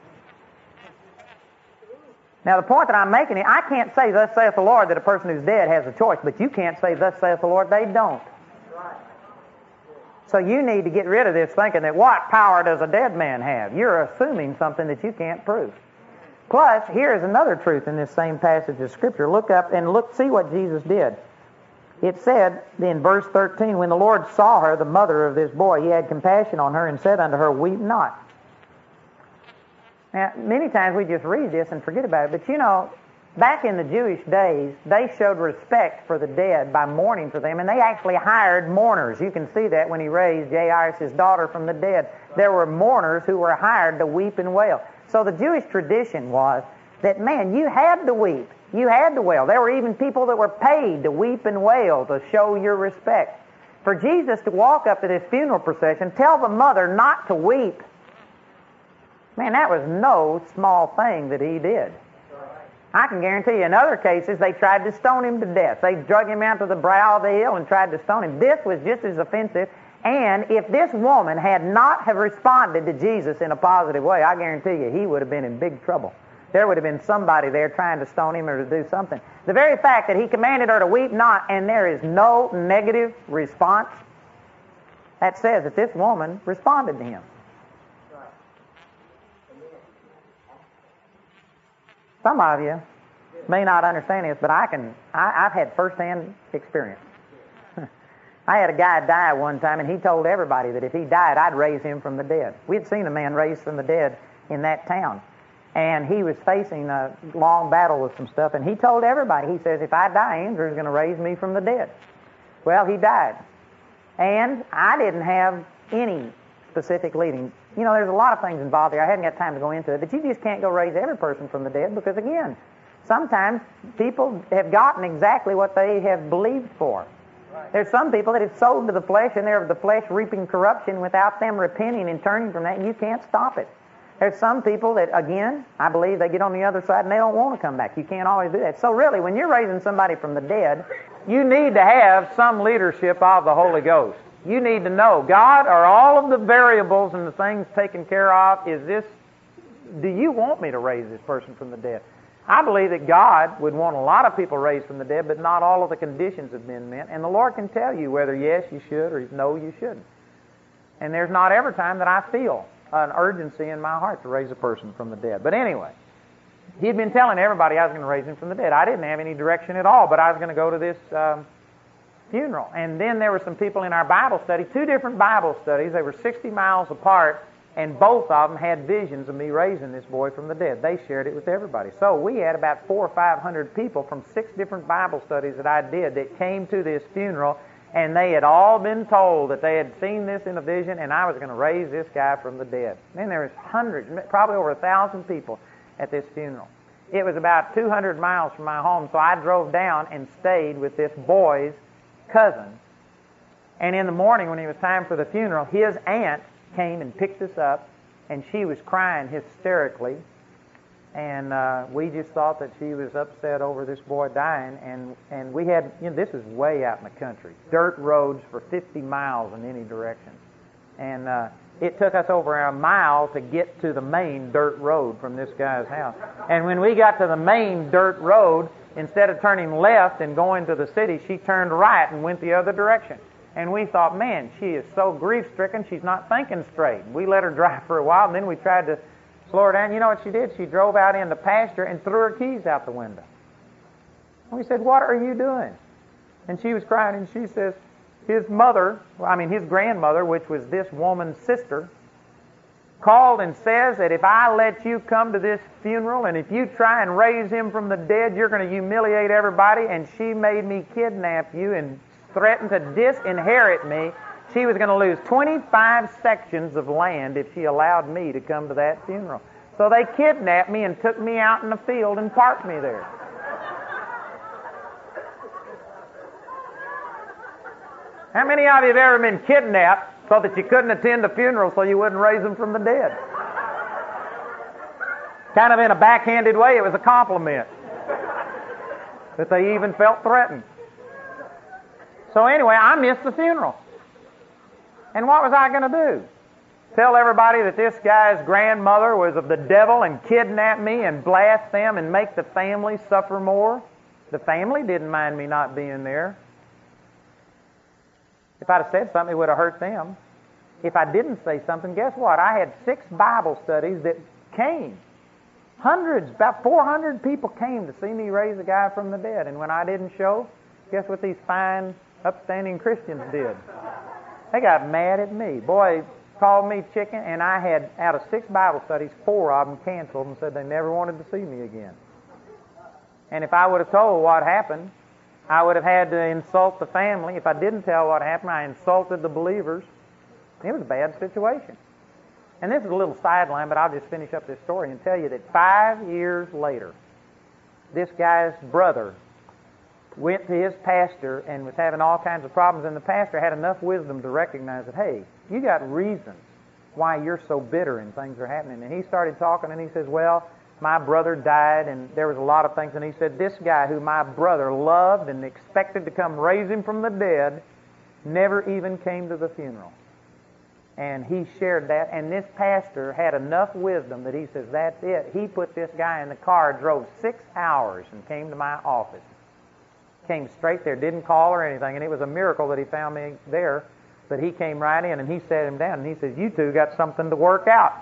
Now, the point that I'm making is, I can't say, thus saith the Lord, that a person who's dead has a choice, but you can't say, thus saith the Lord, they don't. So you need to get rid of this thinking that what power does a dead man have? You're assuming something that you can't prove. Plus, here is another truth in this same passage of Scripture. Look up and see what Jesus did. It said in verse 13, when the Lord saw her, the mother of this boy, he had compassion on her and said unto her, weep not. Now, many times we just read this and forget about it, but you know, back in the Jewish days, they showed respect for the dead by mourning for them, and they actually hired mourners. You can see that when he raised Jairus' daughter from the dead. There were mourners who were hired to weep and wail. So the Jewish tradition was that, man, you had to weep. You had to wail. There were even people that were paid to weep and wail to show your respect. For Jesus to walk up to this funeral procession, tell the mother not to weep, man, that was no small thing that he did. I can guarantee you in other cases they tried to stone him to death. They drug him out to the brow of the hill and tried to stone him. This was just as offensive. And if this woman had not have responded to Jesus in a positive way, I guarantee you he would have been in big trouble. There would have been somebody there trying to stone him or to do something. The very fact that he commanded her to weep not and there is no negative response, that says that this woman responded to him. Some of you may not understand this, but I've had first-hand experience. I had a guy die one time, and he told everybody that if he died, I'd raise him from the dead. We had seen a man raised from the dead in that town, and he was facing a long battle with some stuff, and he told everybody, he says, if I die, Andrew's going to raise me from the dead. Well, he died, and I didn't have any specific leading. You know, there's a lot of things involved here. I hadn't got time to go into it, but you just can't go raise every person from the dead because, again, sometimes people have gotten exactly what they have believed for. Right. There's some people that have sold to the flesh, and they're of the flesh reaping corruption without them repenting and turning from that, and you can't stop it. There's some people that, again, I believe they get on the other side and they don't want to come back. You can't always do that. So really, when you're raising somebody from the dead, you need to have some leadership of the Holy Ghost. You need to know, God, are all of the variables and the things taken care of? Do you want me to raise this person from the dead? I believe that God would want a lot of people raised from the dead, but not all of the conditions have been met. And the Lord can tell you whether yes, you should, or no, you shouldn't. And there's not every time that I feel an urgency in my heart to raise a person from the dead. But anyway, he'd been telling everybody I was going to raise him from the dead. I didn't have any direction at all, but I was going to go to this funeral. And then there were some people in our Bible study, 2 different Bible studies. They were 60 miles apart, and both of them had visions of me raising this boy from the dead. They shared it with everybody. So we had about 400 or 500 people from 6 different Bible studies that I did that came to this funeral, and they had all been told that they had seen this in a vision, and I was going to raise this guy from the dead. Then there was hundreds, probably over 1,000 people at this funeral. It was about 200 miles from my home, so I drove down and stayed with this boy's cousin. And in the morning, when it was time for the funeral, his aunt came and picked us up, and she was crying hysterically. And we just thought that she was upset over this boy dying. And we had, this is way out in the country, dirt roads for 50 miles in any direction. And it took us over a mile to get to the main dirt road from this guy's house. And when we got to the main dirt road, instead of turning left and going to the city, she turned right and went the other direction. And we thought, man, she is so grief-stricken, she's not thinking straight. We let her drive for a while, and then we tried to slow her down. You know what she did? She drove out into pasture and threw her keys out the window. And we said, what are you doing? And she was crying, and she says, his grandmother, which was this woman's sister, called and says that if I let you come to this funeral and if you try and raise him from the dead, you're going to humiliate everybody, and she made me kidnap you and threatened to disinherit me. She was going to lose 25 sections of land if she allowed me to come to that funeral. So they kidnapped me and took me out in the field and parked me there. How many of you have ever been kidnapped so that you couldn't attend the funeral so you wouldn't raise them from the dead? Kind of in a backhanded way, it was a compliment. That they even felt threatened. So anyway, I missed the funeral. And what was I going to do? Tell everybody that this guy's grandmother was of the devil and kidnap me and blast them and make the family suffer more? The family didn't mind me not being there. If I'd have said something, it would have hurt them. If I didn't say something, guess what? I had 6 Bible studies that came. Hundreds, about 400 people came to see me raise a guy from the dead. And when I didn't show, guess what these fine, upstanding Christians did? They got mad at me. Boy, called me chicken, and I had, out of 6 Bible studies, 4 of them canceled and said they never wanted to see me again. And if I would have told what happened, I would have had to insult the family. If I didn't tell what happened, I insulted the believers. It was a bad situation. And this is a little sideline, but I'll just finish up this story and tell you that 5 years later, this guy's brother went to his pastor and was having all kinds of problems, and the pastor had enough wisdom to recognize that, hey, you got reasons why you're so bitter and things are happening. And he started talking, and he says, well, my brother died, and there was a lot of things. And he said, this guy who my brother loved and expected to come raise him from the dead never even came to the funeral. And he shared that, and this pastor had enough wisdom that he says, that's it. He put this guy in the car, drove 6 hours, and came to my office. Came straight there, didn't call or anything, and it was a miracle that he found me there. But he came right in, and he sat him down, and he says, you two got something to work out.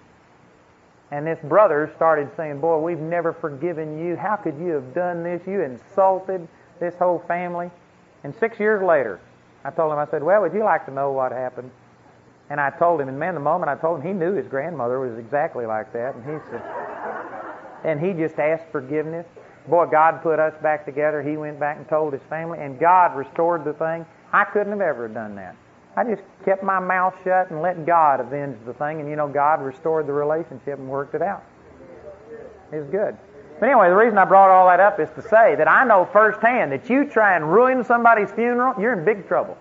And this brother started saying, boy, we've never forgiven you. How could you have done this? You insulted this whole family. And 6 years later, I told him, I said, well, would you like to know what happened? And I told him, and man, the moment I told him, he knew his grandmother was exactly like that. And he said, and he just asked forgiveness. Boy, God put us back together. He went back and told his family, and God restored the thing. I couldn't have ever done that. I just kept my mouth shut and let God avenge the thing, and you know, God restored the relationship and worked it out. It was good. But anyway, the reason I brought all that up is to say that I know firsthand that you try and ruin somebody's funeral, you're in big trouble.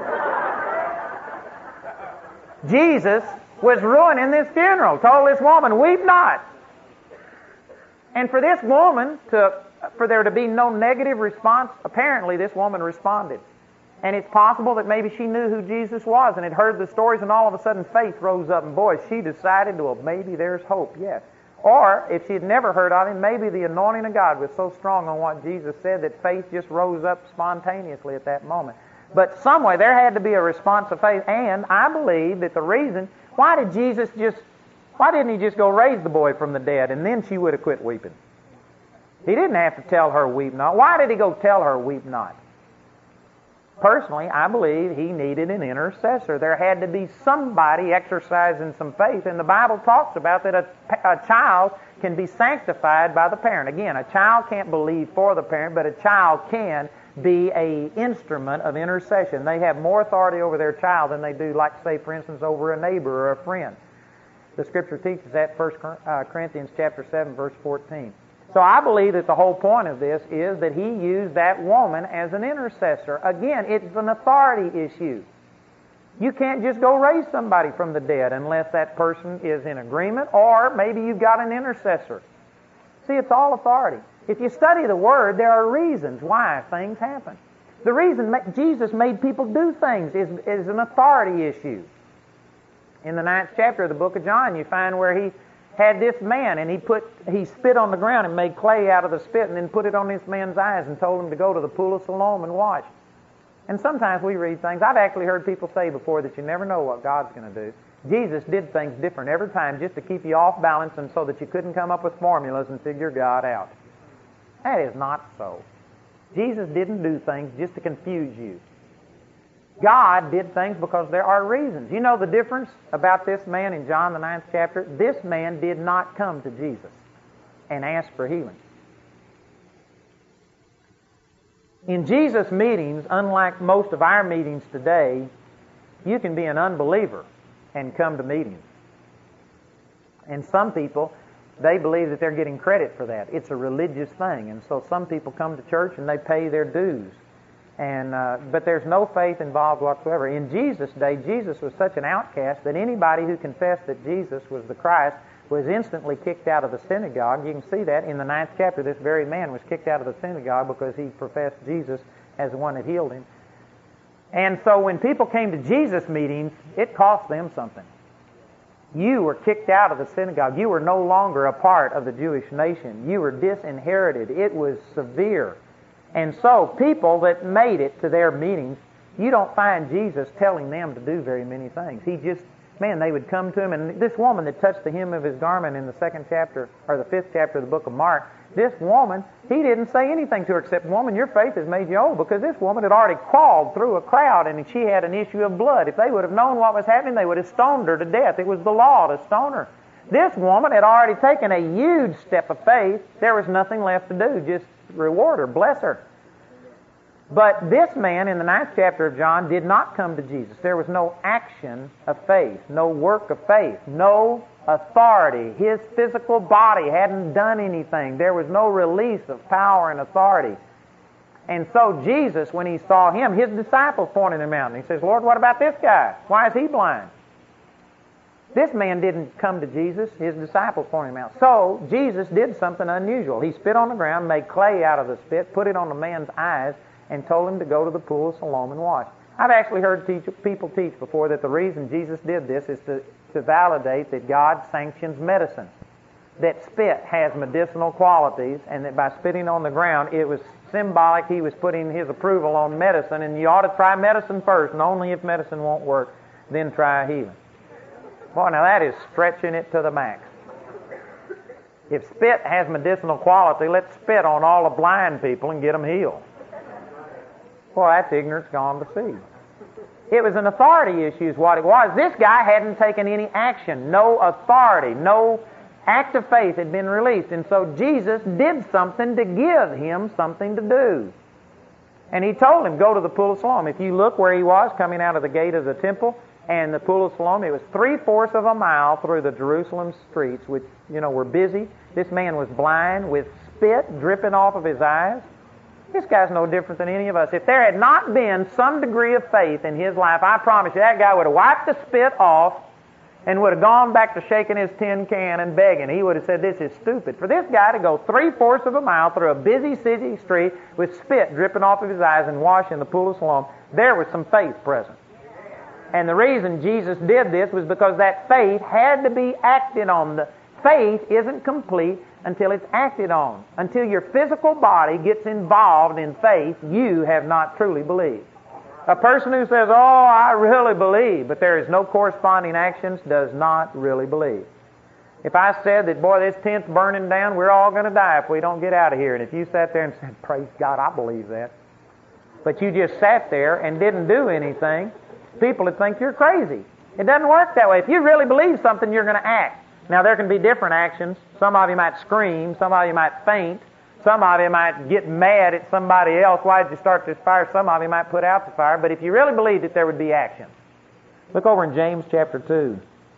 Jesus was ruining this funeral, told this woman, weep not. And for this woman, for there to be no negative response, apparently this woman responded. And it's possible that maybe she knew who Jesus was and had heard the stories, and all of a sudden faith rose up, and boy, she decided, well, maybe there's hope, yes. Or, if she had never heard of him, maybe the anointing of God was so strong on what Jesus said that faith just rose up spontaneously at that moment. But some way, there had to be a response of faith, and I believe that the reason, why didn't he just go raise the boy from the dead, and then she would have quit weeping? He didn't have to tell her, weep not. Why did he go tell her, weep not? Personally, I believe he needed an intercessor. There had to be somebody exercising some faith, and the Bible talks about that a child can be sanctified by the parent. Again, a child can't believe for the parent, but a child can be an instrument of intercession. They have more authority over their child than they do, like, say, for instance, over a neighbor or a friend. The Scripture teaches that, 1 Corinthians chapter 7, verse 14. So I believe that the whole point of this is that he used that woman as an intercessor. Again, it's an authority issue. You can't just go raise somebody from the dead unless that person is in agreement, or maybe you've got an intercessor. See, it's all authority. If you study the Word, there are reasons why things happen. The reason Jesus made people do things is an authority issue. In the 9th chapter of the book of John, you find where he had this man, and he spit on the ground and made clay out of the spit and then put it on this man's eyes and told him to go to the pool of Siloam and wash. And sometimes we read things. I've actually heard people say before that you never know what God's going to do. Jesus did things different every time just to keep you off balance and so that you couldn't come up with formulas and figure God out. That is not so. Jesus didn't do things just to confuse you. God did things because there are reasons. You know the difference about this man in John the 9th chapter? This man did not come to Jesus and ask for healing. In Jesus' meetings, unlike most of our meetings today, you can be an unbeliever and come to meetings. And some people, they believe that they're getting credit for that. It's a religious thing. And so some people come to church and they pay their dues. But there's no faith involved whatsoever. In Jesus' day, Jesus was such an outcast that anybody who confessed that Jesus was the Christ was instantly kicked out of the synagogue. You can see that in the 9th chapter. This very man was kicked out of the synagogue because he professed Jesus as the one that healed him. And so when people came to Jesus meetings, it cost them something. You were kicked out of the synagogue. You were no longer a part of the Jewish nation. You were disinherited. It was severe. And so people that made it to their meetings, you don't find Jesus telling them to do very many things. He just, they would come to him. And this woman that touched the hem of his garment in the 2nd chapter, or the 5th chapter of the book of Mark, this woman, he didn't say anything to her except, woman, your faith has made you whole, because this woman had already crawled through a crowd and she had an issue of blood. If they would have known what was happening, they would have stoned her to death. It was the law to stone her. This woman had already taken a huge step of faith. There was nothing left to do, just reward her, bless her. But this man in the 9th chapter of John did not come to Jesus. There was no action of faith, no work of faith, no authority. His physical body hadn't done anything. There was no release of power and authority. And so Jesus, when he saw him, his disciples pointed him out. And he says, Lord, what about this guy? Why is he blind? This man didn't come to Jesus. His disciples pointed him out. So Jesus did something unusual. He spit on the ground, made clay out of the spit, put it on the man's eyes, and told him to go to the pool of Siloam and wash. I've actually heard people teach before that the reason Jesus did this is to validate that God sanctions medicine, that spit has medicinal qualities, and that by spitting on the ground, it was symbolic. He was putting his approval on medicine, and you ought to try medicine first, and only if medicine won't work, then try healing. Boy, now that is stretching it to the max. If spit has medicinal quality, let's spit on all the blind people and get them healed. Boy, that's ignorance gone to seed. It was an authority issue is what it was. This guy hadn't taken any action. No authority, no act of faith had been released. And so Jesus did something to give him something to do. And he told him, go to the pool of Siloam. If you look where he was coming out of the gate of the temple and the pool of Siloam, it was 3/4 of a mile through the Jerusalem streets, which, were busy. This man was blind with spit dripping off of his eyes. This guy's no different than any of us. If there had not been some degree of faith in his life, I promise you that guy would have wiped the spit off and would have gone back to shaking his tin can and begging. He would have said, this is stupid. For this guy to go 3/4 of a mile through a busy city street with spit dripping off of his eyes and wash in the pool of Siloam, there was some faith present. And the reason Jesus did this was because that faith had to be acted on. The faith isn't complete until it's acted on. Until your physical body gets involved in faith, you have not truly believed. A person who says, I really believe, but there is no corresponding actions, does not really believe. If I said that, boy, this tent's burning down, we're all going to die if we don't get out of here, and if you sat there and said, praise God, I believe that, but you just sat there and didn't do anything, people would think you're crazy. It doesn't work that way. If you really believe something, you're going to act. Now, there can be different actions. Some of you might scream. Some of you might faint. Some of you might get mad at somebody else. Why did you start this fire? Some of you might put out the fire. But if you really believed it, there would be action. Look over in James chapter 2.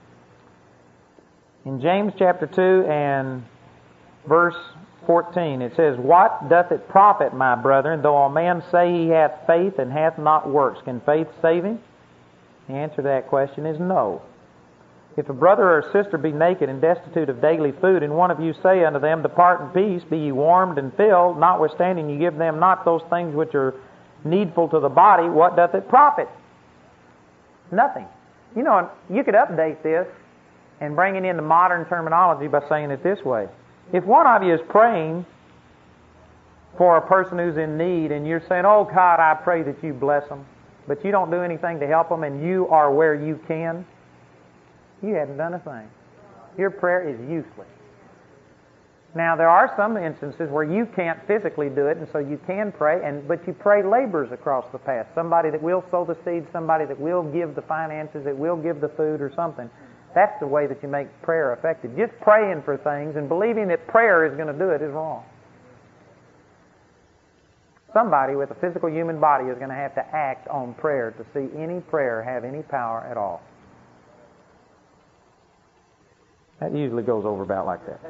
In James chapter 2 and verse 14, it says, What doth it profit, my brethren, though a man say he hath faith and hath not works? Can faith save him? The answer to that question is no. If a brother or a sister be naked and destitute of daily food, and one of you say unto them, Depart in peace, be ye warmed and filled, notwithstanding you give them not those things which are needful to the body, what doth it profit? Nothing. You could update this and bring it into modern terminology by saying it this way. If one of you is praying for a person who's in need, and you're saying, Oh God, I pray that you bless them, but you don't do anything to help them, and you are where you can, you haven't done a thing. Your prayer is useless. Now, there are some instances where you can't physically do it, and so you can pray, but you pray laborers across the path. Somebody that will sow the seed, somebody that will give the finances, that will give the food or something. That's the way that you make prayer effective. Just praying for things and believing that prayer is going to do it is wrong. Somebody with a physical human body is going to have to act on prayer to see any prayer have any power at all. That usually goes over about like that.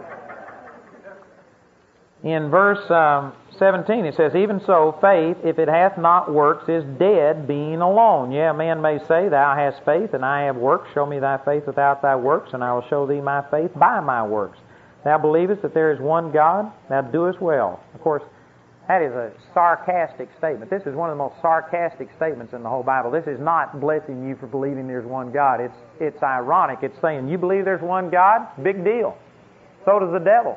In verse 17 it says, Even so, faith, if it hath not works, is dead, being alone. Yeah, a man may say, Thou hast faith, and I have works. Show me thy faith without thy works, and I will show thee my faith by my works. Thou believest that there is one God, thou doest well. Of course, That is a sarcastic statement. This is one of the most sarcastic statements in the whole Bible. This is not blessing you for believing there's one God. It's ironic. It's saying, you believe there's one God? Big deal. So does the devil.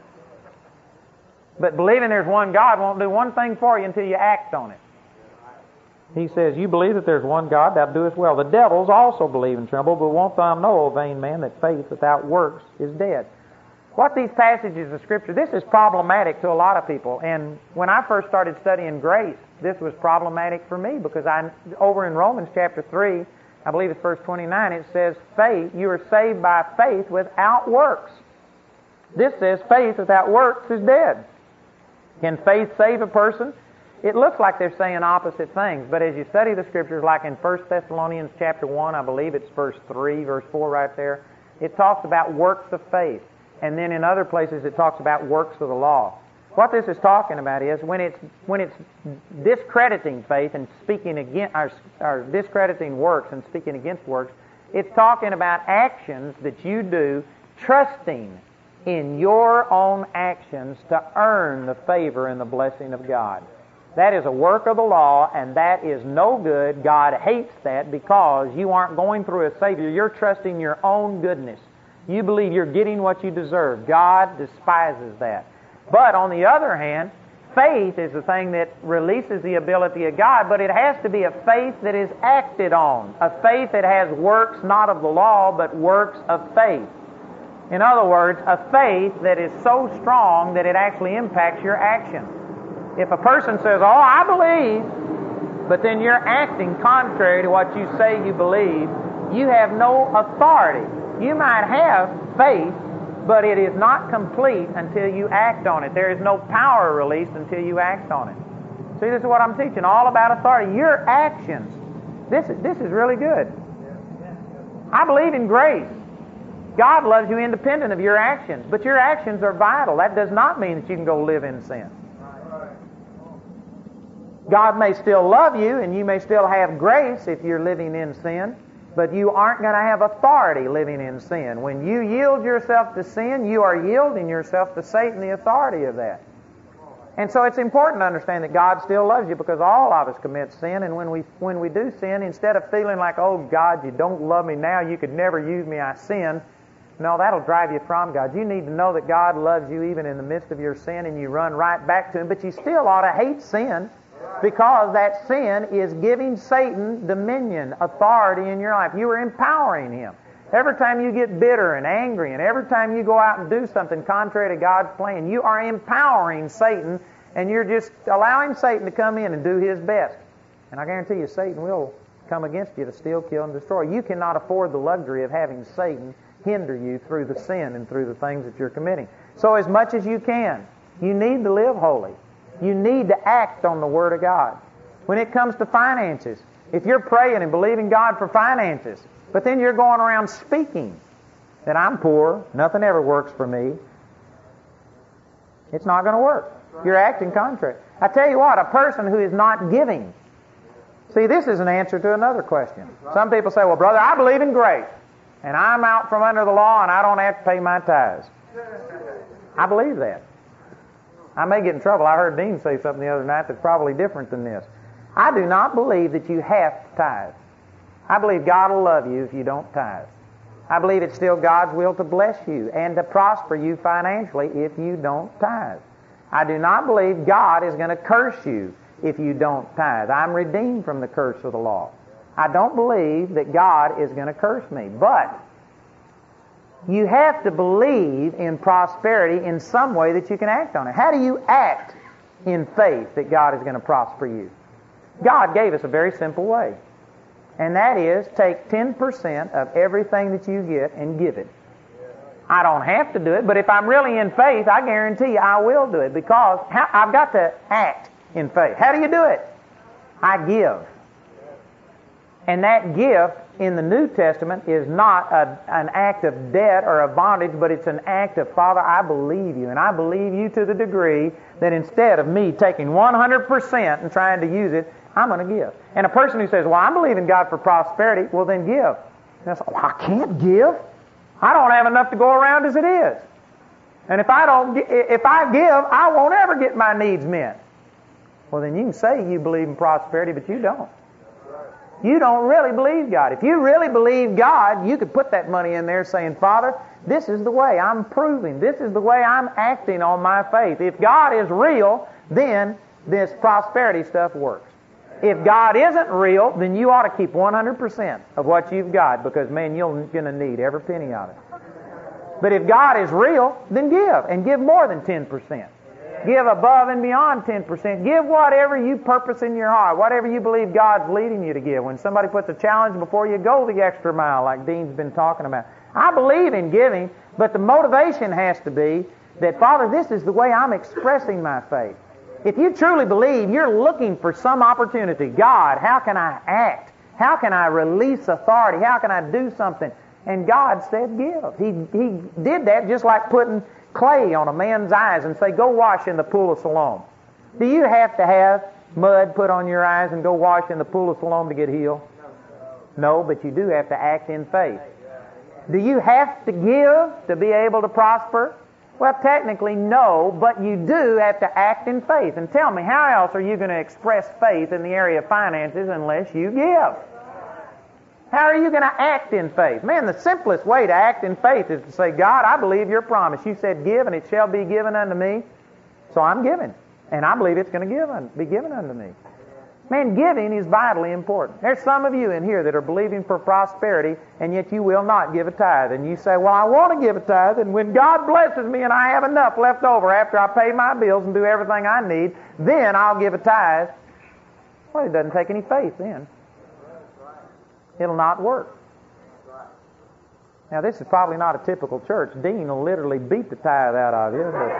But believing there's one God won't do one thing for you until you act on it. He says, you believe that there's one God, thou doest well. The devils also believe and tremble, but won't thou know, O vain man, that faith without works is dead. What these passages of Scripture, this is problematic to a lot of people. And when I first started studying grace, this was problematic for me because over in Romans chapter 3, I believe it's verse 29, it says, faith, you are saved by faith without works. This says faith without works is dead. Can faith save a person? It looks like they're saying opposite things, but as you study the Scriptures, like in 1 Thessalonians chapter 1, I believe it's verse 3, verse 4 right there, it talks about works of faith. And then in other places it talks about works of the law. What this is talking about is when it's discrediting faith and speaking against, or discrediting works and speaking against works, it's talking about actions that you do trusting in your own actions to earn the favor and the blessing of God. That is a work of the law, and that is no good. God hates that because you aren't going through a Savior. You're trusting your own goodness. You believe you're getting what you deserve. God despises that. But on the other hand, faith is the thing that releases the ability of God, but it has to be a faith that is acted on. A faith that has works not of the law, but works of faith. In other words, a faith that is so strong that it actually impacts your action. If a person says, oh, I believe, but then you're acting contrary to what you say you believe, you have no authority. You might have faith, but it is not complete until you act on it. There is no power released until you act on it. See, this is what I'm teaching, all about authority. Your actions. This is really good. I believe in grace. God loves you independent of your actions, but your actions are vital. That does not mean that you can go live in sin. God may still love you, and you may still have grace if you're living in sin, but you aren't going to have authority living in sin. When you yield yourself to sin, you are yielding yourself to Satan, the authority of that. And so it's important to understand that God still loves you because all of us commit sin, and when we do sin, instead of feeling like, oh, God, you don't love me now, you could never use me, I sin, no, that'll drive you from God. You need to know that God loves you even in the midst of your sin, and you run right back to Him, but you still ought to hate sin. Because that sin is giving Satan dominion, authority in your life. You are empowering him. Every time you get bitter and angry, and every time you go out and do something contrary to God's plan, you are empowering Satan, and you're just allowing Satan to come in and do his best. And I guarantee you, Satan will come against you to steal, kill, and destroy. You cannot afford the luxury of having Satan hinder you through the sin and through the things that you're committing. So as much as you can, you need to live holy. You need to act on the Word of God. When it comes to finances, if you're praying and believing God for finances, but then you're going around speaking that I'm poor, nothing ever works for me, it's not going to work. You're acting contrary. I tell you what, a person who is not giving. See, this is an answer to another question. Some people say, well, brother, I believe in grace, and I'm out from under the law, and I don't have to pay my tithes. I believe that. I may get in trouble. I heard Dean say something the other night that's probably different than this. I do not believe that you have to tithe. I believe God will love you if you don't tithe. I believe it's still God's will to bless you and to prosper you financially if you don't tithe. I do not believe God is going to curse you if you don't tithe. I'm redeemed from the curse of the law. I don't believe that God is going to curse me. But you have to believe in prosperity in some way that you can act on it. How do you act in faith that God is going to prosper you? God gave us a very simple way. And that is, take 10% of everything that you get and give it. I don't have to do it, but if I'm really in faith, I guarantee you I will do it because I've got to act in faith. How do you do it? I give. And that gift in the New Testament is not an act of debt or of bondage, but it's an act of, Father, I believe you. And I believe you to the degree that instead of me taking 100% and trying to use it, I'm going to give. And a person who says, well, I believe in God for prosperity, well, then give. And I say, well, I can't give. I don't have enough to go around as it is. And if I give, I won't ever get my needs met. Well, then you can say you believe in prosperity, but you don't. You don't really believe God. If you really believe God, you could put that money in there saying, Father, this is the way I'm proving. This is the way I'm acting on my faith. If God is real, then this prosperity stuff works. If God isn't real, then you ought to keep 100% of what you've got because, man, you're going to need every penny of it. But if God is real, then give, and give more than 10%. Give above and beyond 10%. Give whatever you purpose in your heart, whatever you believe God's leading you to give. When somebody puts a challenge before you, go the extra mile, like Dean's been talking about. I believe in giving, but the motivation has to be that, Father, this is the way I'm expressing my faith. If you truly believe, you're looking for some opportunity. God, how can I act? How can I release authority? How can I do something? And God said give. He did that just like putting clay on a man's eyes and say, go wash in the pool of Siloam. Do you have to have mud put on your eyes and go wash in the pool of Siloam to get healed? No, but you do have to act in faith. Do you have to give to be able to prosper? Well, technically, no, but you do have to act in faith. And tell me, how else are you going to express faith in the area of finances unless you give? How are you going to act in faith? Man, the simplest way to act in faith is to say, God, I believe your promise. You said, give, and it shall be given unto me. So I'm giving, and I believe it's going to be given unto me. Man, giving is vitally important. There's some of you in here that are believing for prosperity, and yet you will not give a tithe. And you say, well, I want to give a tithe, and when God blesses me and I have enough left over after I pay my bills and do everything I need, then I'll give a tithe. Well, it doesn't take any faith then. It'll not work. Now, this is probably not a typical church. Dean will literally beat the tithe out of you. But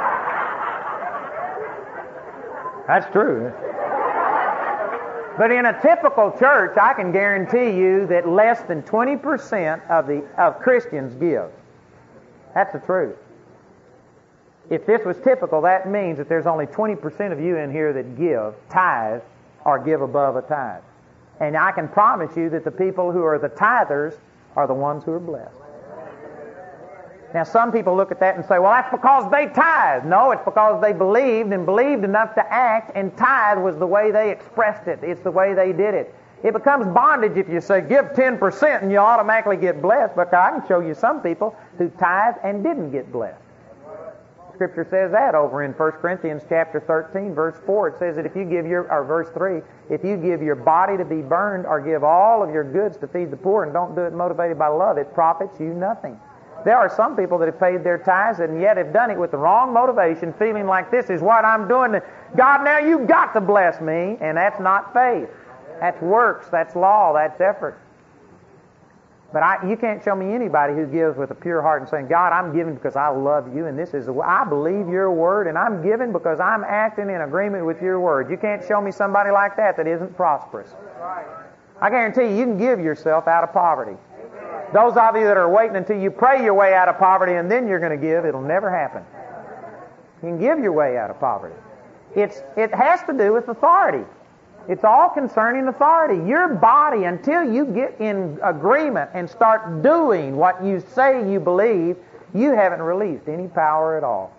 that's true. But in a typical church, I can guarantee you that less than 20% of Christians give. That's the truth. If this was typical, that means that there's only 20% of you in here that give tithe or give above a tithe. And I can promise you that the people who are the tithers are the ones who are blessed. Now, some people look at that and say, well, that's because they tithe. No, it's because they believed and believed enough to act, and tithe was the way they expressed it. It's the way they did it. It becomes bondage if you say, give 10% and you automatically get blessed, but I can show you some people who tithe and didn't get blessed. Scripture says that over in 1 Corinthians chapter 13, verse 4. It says that if you give verse 3, if you give your body to be burned or give all of your goods to feed the poor and don't do it motivated by love, it profits you nothing. There are some people that have paid their tithes and yet have done it with the wrong motivation, feeling like this is what I'm doing. God, now you've got to bless me. And that's not faith. That's works. That's law. That's effort. But you can't show me anybody who gives with a pure heart and saying, God, I'm giving because I love you, and this is I believe your word, and I'm giving because I'm acting in agreement with your word. You can't show me somebody like that isn't prosperous. I guarantee you can give yourself out of poverty. Those of you that are waiting until you pray your way out of poverty and then you're going to give, it'll never happen. You can give your way out of poverty. It has to do with authority. It's all concerning authority. Your body, until you get in agreement and start doing what you say you believe, you haven't released any power at all.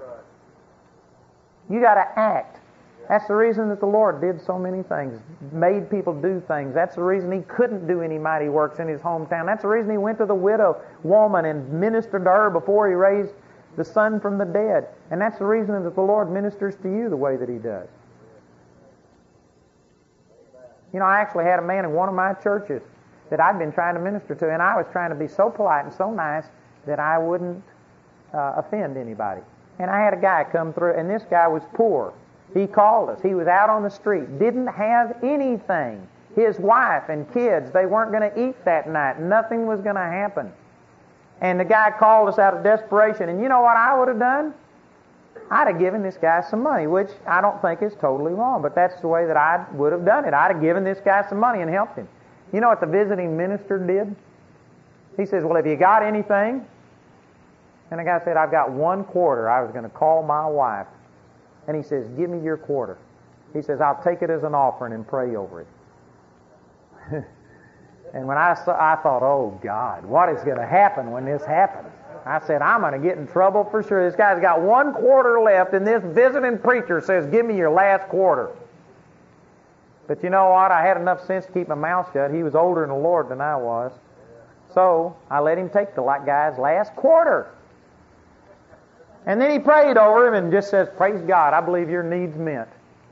You got to act. That's the reason that the Lord did so many things, made people do things. That's the reason He couldn't do any mighty works in His hometown. That's the reason He went to the widow woman and ministered to her before He raised the son from the dead. And that's the reason that the Lord ministers to you the way that He does. You know, I actually had a man in one of my churches that I'd been trying to minister to, and I was trying to be so polite and so nice that I wouldn't offend anybody. And I had a guy come through, and this guy was poor. He called us. He was out on the street, didn't have anything. His wife and kids, they weren't going to eat that night. Nothing was going to happen. And the guy called us out of desperation, and you know what I would have done? I'd have given this guy some money, which I don't think is totally wrong, but that's the way that I would have done it. I'd have given this guy some money and helped him. You know what the visiting minister did? He says, well, have you got anything? And the guy said, I've got $1. I was going to call my wife. And he says, give me your $1. He says, I'll take it as an offering and pray over it. And when I thought, oh, God, what is going to happen when this happens? I said, I'm going to get in trouble for sure. This guy's got 1 quarter left, and this visiting preacher says, give me your last quarter. But you know what? I had enough sense to keep my mouth shut. He was older in the Lord than I was. So I let him take the guy's last quarter. And then he prayed over him and just says, praise God, I believe your need's met.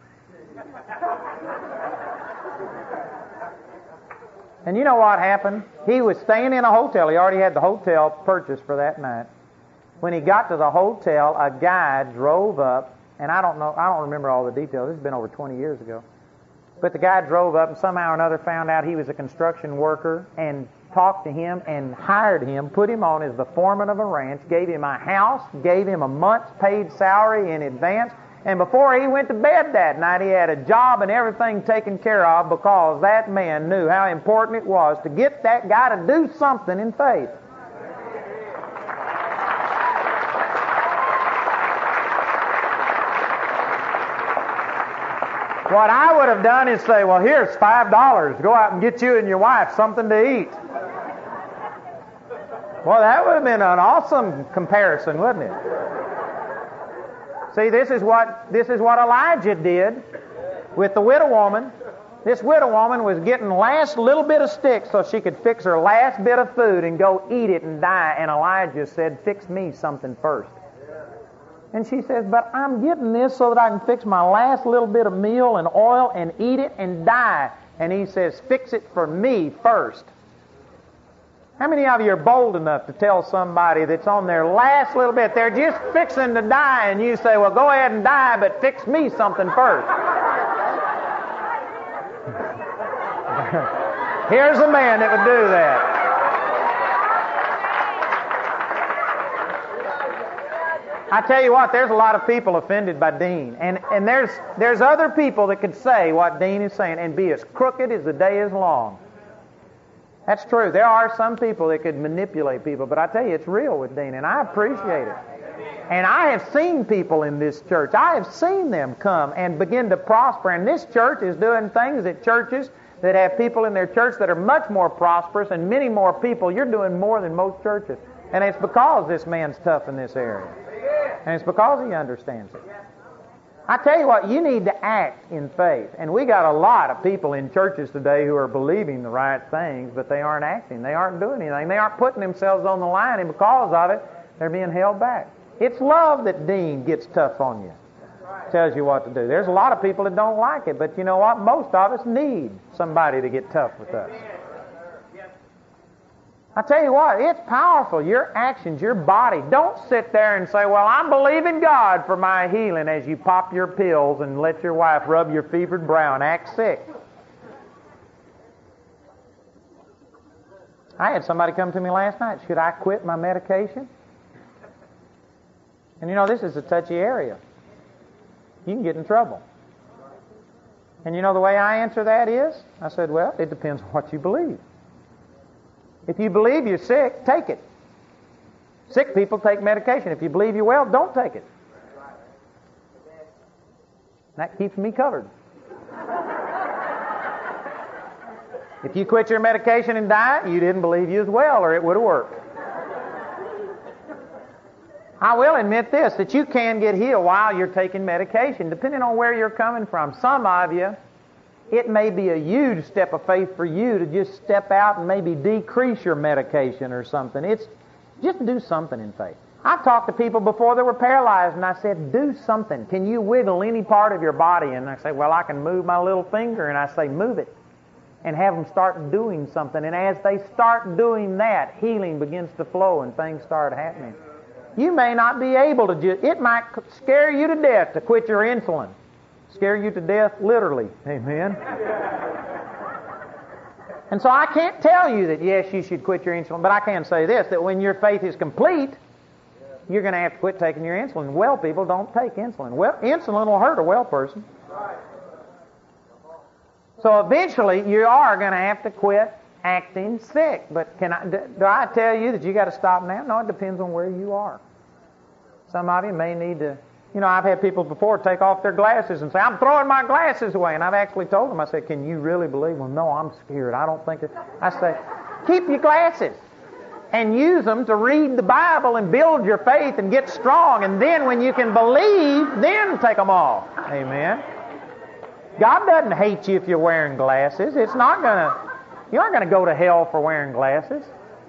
And you know what happened? He was staying in a hotel. He already had the hotel purchased for that night. When he got to the hotel, a guy drove up, and I don't remember all the details. This has been over 20 years ago. But the guy drove up and somehow or another found out he was a construction worker and talked to him and hired him, put him on as the foreman of a ranch, gave him a house, gave him a month's paid salary in advance, and before he went to bed that night, he had a job and everything taken care of because that man knew how important it was to get that guy to do something in faith. What I would have done is say, well, here's $5. Go out and get you and your wife something to eat. Well, that would have been an awesome comparison, wouldn't it? See, this is what Elijah did with the widow woman. This widow woman was getting the last little bit of sticks so she could fix her last bit of food and go eat it and die. And Elijah said, fix me something first. And she says, but I'm getting this so that I can fix my last little bit of meal and oil and eat it and die. And he says, fix it for me first. How many of you are bold enough to tell somebody that's on their last little bit, they're just fixing to die, and you say, well, go ahead and die, but fix me something first? Here's a man that would do that. I tell you what, there's a lot of people offended by Dean. And there's other people that could say what Dean is saying and be as crooked as the day is long. That's true. There are some people that could manipulate people, but I tell you, it's real with Dean, and I appreciate it. And I have seen people in this church. I have seen them come and begin to prosper, and this church is doing things at churches that have people in their church that are much more prosperous and many more people. You're doing more than most churches. And it's because this man's tough in this area. And it's because he understands it. I tell you what, you need to act in faith. And we got a lot of people in churches today who are believing the right things, but they aren't acting. They aren't doing anything. They aren't putting themselves on the line, and because of it, they're being held back. It's love that Dean gets tough on you. Tells you what to do. There's a lot of people that don't like it, but you know what? Most of us need somebody to get tough with us. I tell you what, it's powerful. Your actions, your body. Don't sit there and say, well, I'm believing God for my healing as you pop your pills and let your wife rub your fevered brow and act sick. I had somebody come to me last night. Should I quit my medication? And you know, this is a touchy area. You can get in trouble. And you know the way I answer that is? I said, well, it depends on what you believe. If you believe you're sick, take it. Sick people take medication. If you believe you're well, don't take it. That keeps me covered. If you quit your medication and die, you didn't believe you was well, or it would have worked. I will admit this, that you can get healed while you're taking medication, depending on where you're coming from. Some of you, it may be a huge step of faith for you to just step out and maybe decrease your medication or something. It's just do something in faith. I talked to people before that were paralyzed, and I said, do something. Can you wiggle any part of your body? And I say, well, I can move my little finger. And I say, move it. And have them start doing something. And as they start doing that, healing begins to flow and things start happening. You may not be able to it might scare you to death to quit your insulin. Scare you to death, literally. Amen. And so I can't tell you that, yes, you should quit your insulin, but I can say this, that when your faith is complete, you're going to have to quit taking your insulin. Well people don't take insulin. Well, insulin will hurt a well person. So eventually you are going to have to quit acting sick. But do I tell you that you got to stop now? No, it depends on where you are. Some of you may need to. You know, I've had people before take off their glasses and say, I'm throwing my glasses away. And I've actually told them, I said, can you really believe? Well, no, I'm scared. I don't think it. I say, keep your glasses. and use them to read the Bible and build your faith and get strong. And then when you can believe, then take them off. Amen. God doesn't hate you if you're wearing glasses. You aren't going to go to hell for wearing glasses.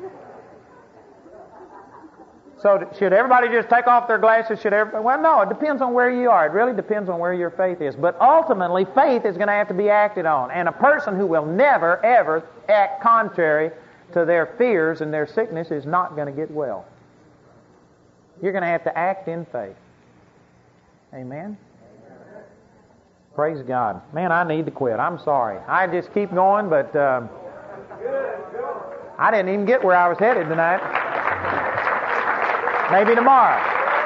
So should everybody just take off their glasses? Well, no, it depends on where you are. It really depends on where your faith is. But ultimately, faith is going to have to be acted on. And a person who will never, ever act contrary to their fears and their sickness is not going to get well. You're going to have to act in faith. Amen? Praise God. Man, I need to quit. I'm sorry. I just keep going, but I didn't even get where I was headed tonight. Maybe tomorrow.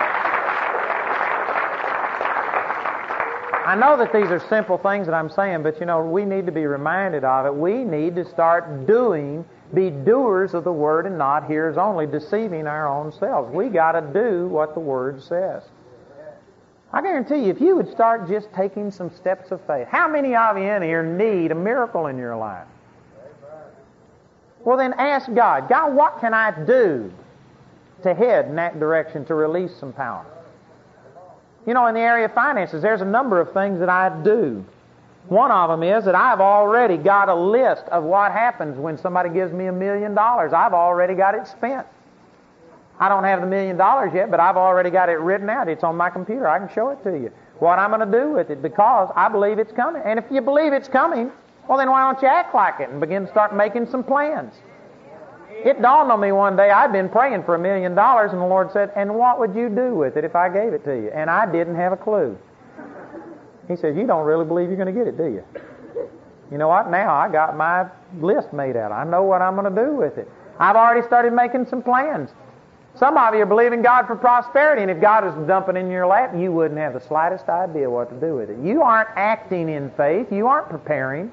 I know that these are simple things that I'm saying, but we need to be reminded of it. We need to start be doers of the Word and not hearers only, deceiving our own selves. We got to do what the Word says. I guarantee you, if you would start just taking some steps of faith, how many of you in here need a miracle in your life? Well, then ask God, God, what can I do to head in that direction to release some power? In the area of finances, there's a number of things that I do. One of them is that I've already got a list of what happens when somebody gives me $1 million. I've already got it spent. I don't have the $1 million yet, but I've already got it written out. It's on my computer. I can show it to you. What I'm going to do with it, because I believe it's coming. And if you believe it's coming, well, then why don't you act like it and begin to start making some plans? It dawned on me one day, I'd been praying for $1 million, and the Lord said, and what would you do with it if I gave it to you? And I didn't have a clue. He said, you don't really believe you're going to get it, do you? You know what? Now I got my list made out. I know what I'm going to do with it. I've already started making some plans. Some of you are believing God for prosperity, and if God was dumping in your lap, you wouldn't have the slightest idea what to do with it. You aren't acting in faith. You aren't preparing.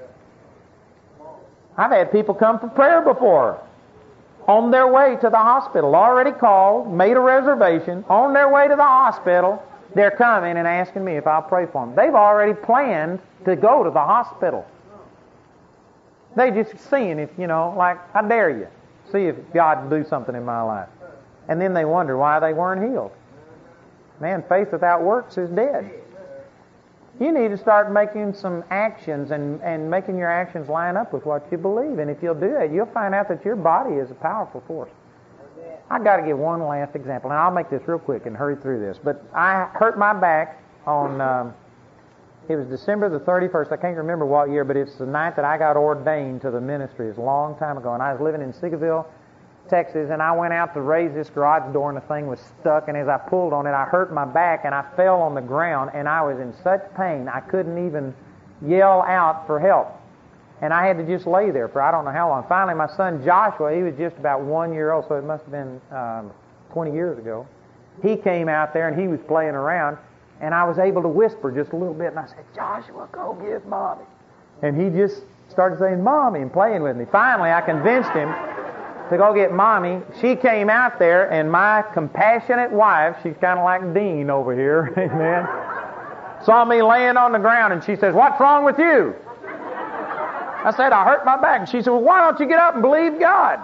I've had people come for prayer before, on their way to the hospital, already called, made a reservation, on their way to the hospital, they're coming and asking me if I'll pray for them. They've already planned to go to the hospital. They just seeing if, like, I dare you, see if God will do something in my life. And then they wonder why they weren't healed. Man, faith without works is dead. You need to start making some actions and making your actions line up with what you believe. And if you'll do that, you'll find out that your body is a powerful force. I've got to give one last example, and I'll make this real quick and hurry through this. But I hurt my back on, it was December the 31st. I can't remember what year, but it's the night that I got ordained to the ministry. It's a long time ago. And I was living in Seagoville, Texas, and I went out to raise this garage door, and the thing was stuck, and as I pulled on it, I hurt my back, and I fell on the ground, and I was in such pain, I couldn't even yell out for help. And I had to just lay there for I don't know how long. Finally, my son Joshua, he was just about 1 year old, so it must have been 20 years ago. He came out there, and he was playing around, and I was able to whisper just a little bit, and I said, Joshua, go get Mommy. And he just started saying, Mommy, and playing with me. Finally, I convinced him to go get Mommy. She came out there, and my compassionate wife, she's kind of like Dean over here, amen, saw me laying on the ground, and she says, what's wrong with you? I said, I hurt my back. And she said, well, why don't you get up and believe God?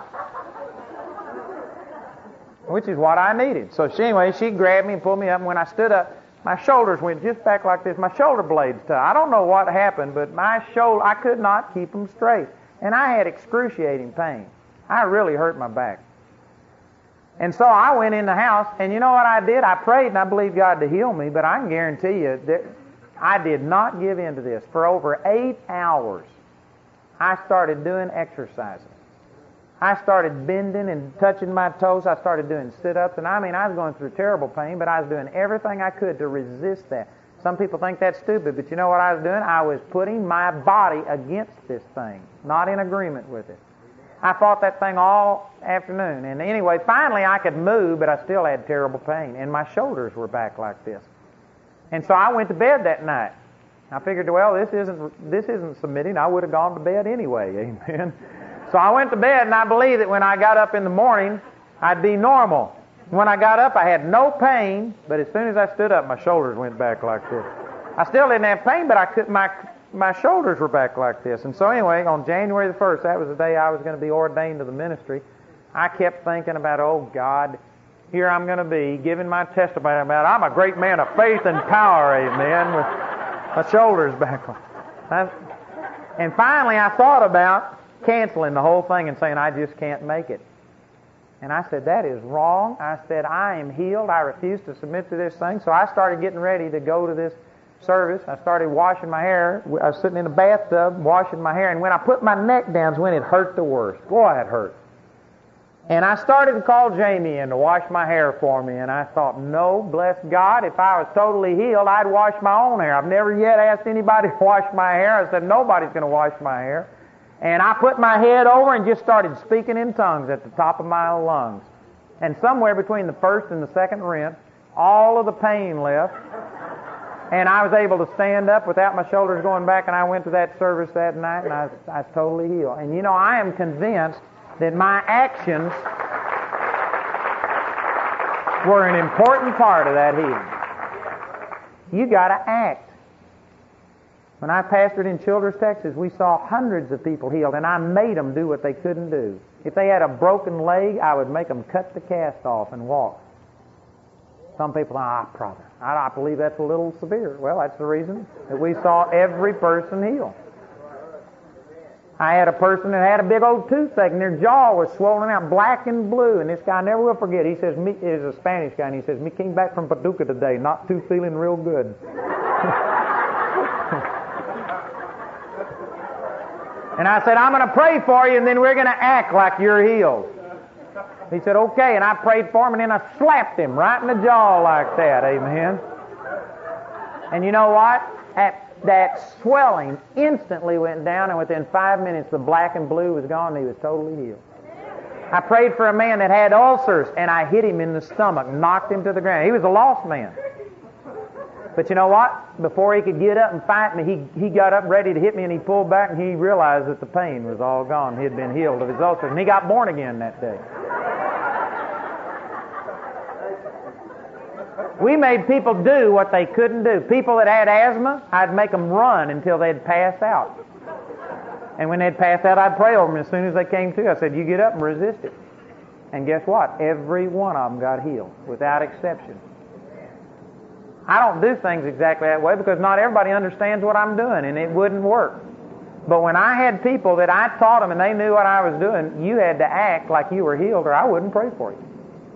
Which is what I needed. So she grabbed me and pulled me up, and when I stood up, my shoulders went just back like this. My shoulder blades touched. I don't know what happened, but my shoulder, I could not keep them straight. And I had excruciating pain. I really hurt my back. And so I went in the house, and you know what I did? I prayed, and I believed God to heal me, but I can guarantee you that I did not give in to this. For over 8 hours, I started doing exercises. I started bending and touching my toes. I started doing sit-ups, and I was going through terrible pain, but I was doing everything I could to resist that. Some people think that's stupid, but you know what I was doing? I was putting my body against this thing, not in agreement with it. I fought that thing all afternoon. And anyway, finally I could move, but I still had terrible pain. And my shoulders were back like this. And so I went to bed that night. I figured, well, this isn't submitting. I would have gone to bed anyway. Amen. So I went to bed, and I believed that when I got up in the morning, I'd be normal. When I got up, I had no pain, but as soon as I stood up, my shoulders went back like this. I still didn't have pain, but my shoulders were back like this. And so anyway, on January the 1st, that was the day I was going to be ordained to the ministry, I kept thinking about, oh God, here I'm going to be giving my testimony about I'm a great man of faith and power, amen, with my shoulders back on. And finally I thought about canceling the whole thing and saying, I just can't make it. And I said, that is wrong. I said, I am healed. I refuse to submit to this thing. So I started getting ready to go to this service. I started washing my hair. I was sitting in the bathtub washing my hair, and when I put my neck down is when it hurt the worst. Boy, it hurt. And I started to call Jamie in to wash my hair for me, and I thought, no, bless God, if I was totally healed, I'd wash my own hair. I've never yet asked anybody to wash my hair. I said, nobody's going to wash my hair. And I put my head over and just started speaking in tongues at the top of my lungs. And somewhere between the first and the second rinse, all of the pain left, and I was able to stand up without my shoulders going back, and I went to that service that night, and I was totally healed. And you know, I am convinced that my actions were an important part of that healing. You got to act. When I pastored in Childress, Texas, we saw hundreds of people healed, and I made them do what they couldn't do. If they had a broken leg, I would make them cut the cast off and walk. Some people, brother, I believe that's a little severe. Well, that's the reason that we saw every person healed. I had a person that had a big old toothache, and their jaw was swollen out black and blue, and this guy, I never will forget, he says, he's a Spanish guy, and he says, me came back from Paducah today, not too feeling real good. And I said, I'm going to pray for you, and then we're going to act like you're healed. He said, okay, and I prayed for him, and then I slapped him right in the jaw like that, amen. And you know what? That swelling instantly went down, and within 5 minutes, the black and blue was gone, and he was totally healed. I prayed for a man that had ulcers, and I hit him in the stomach, knocked him to the ground. He was a lost man. But you know what? Before he could get up and fight me, he got up ready to hit me, and he pulled back, and he realized that the pain was all gone. He had been healed of his ulcers, and he got born again that day. We made people do what they couldn't do. People that had asthma, I'd make them run until they'd pass out. And when they'd pass out, I'd pray over them as soon as they came to. I said, you get up and resist it. And guess what? Every one of them got healed, without exception. I don't do things exactly that way because not everybody understands what I'm doing, and it wouldn't work. But when I had people that I taught them and they knew what I was doing, you had to act like you were healed or I wouldn't pray for you.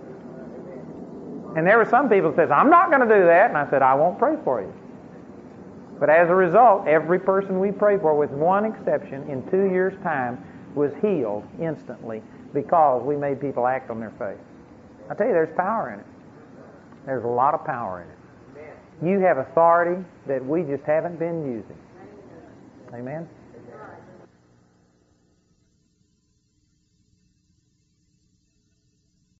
And there were some people that said, I'm not going to do that. And I said, I won't pray for you. But as a result, every person we prayed for, with one exception, in 2 years' time, was healed instantly because we made people act on their faith. I tell you, there's power in it. There's a lot of power in it. You have authority that we just haven't been using. Amen?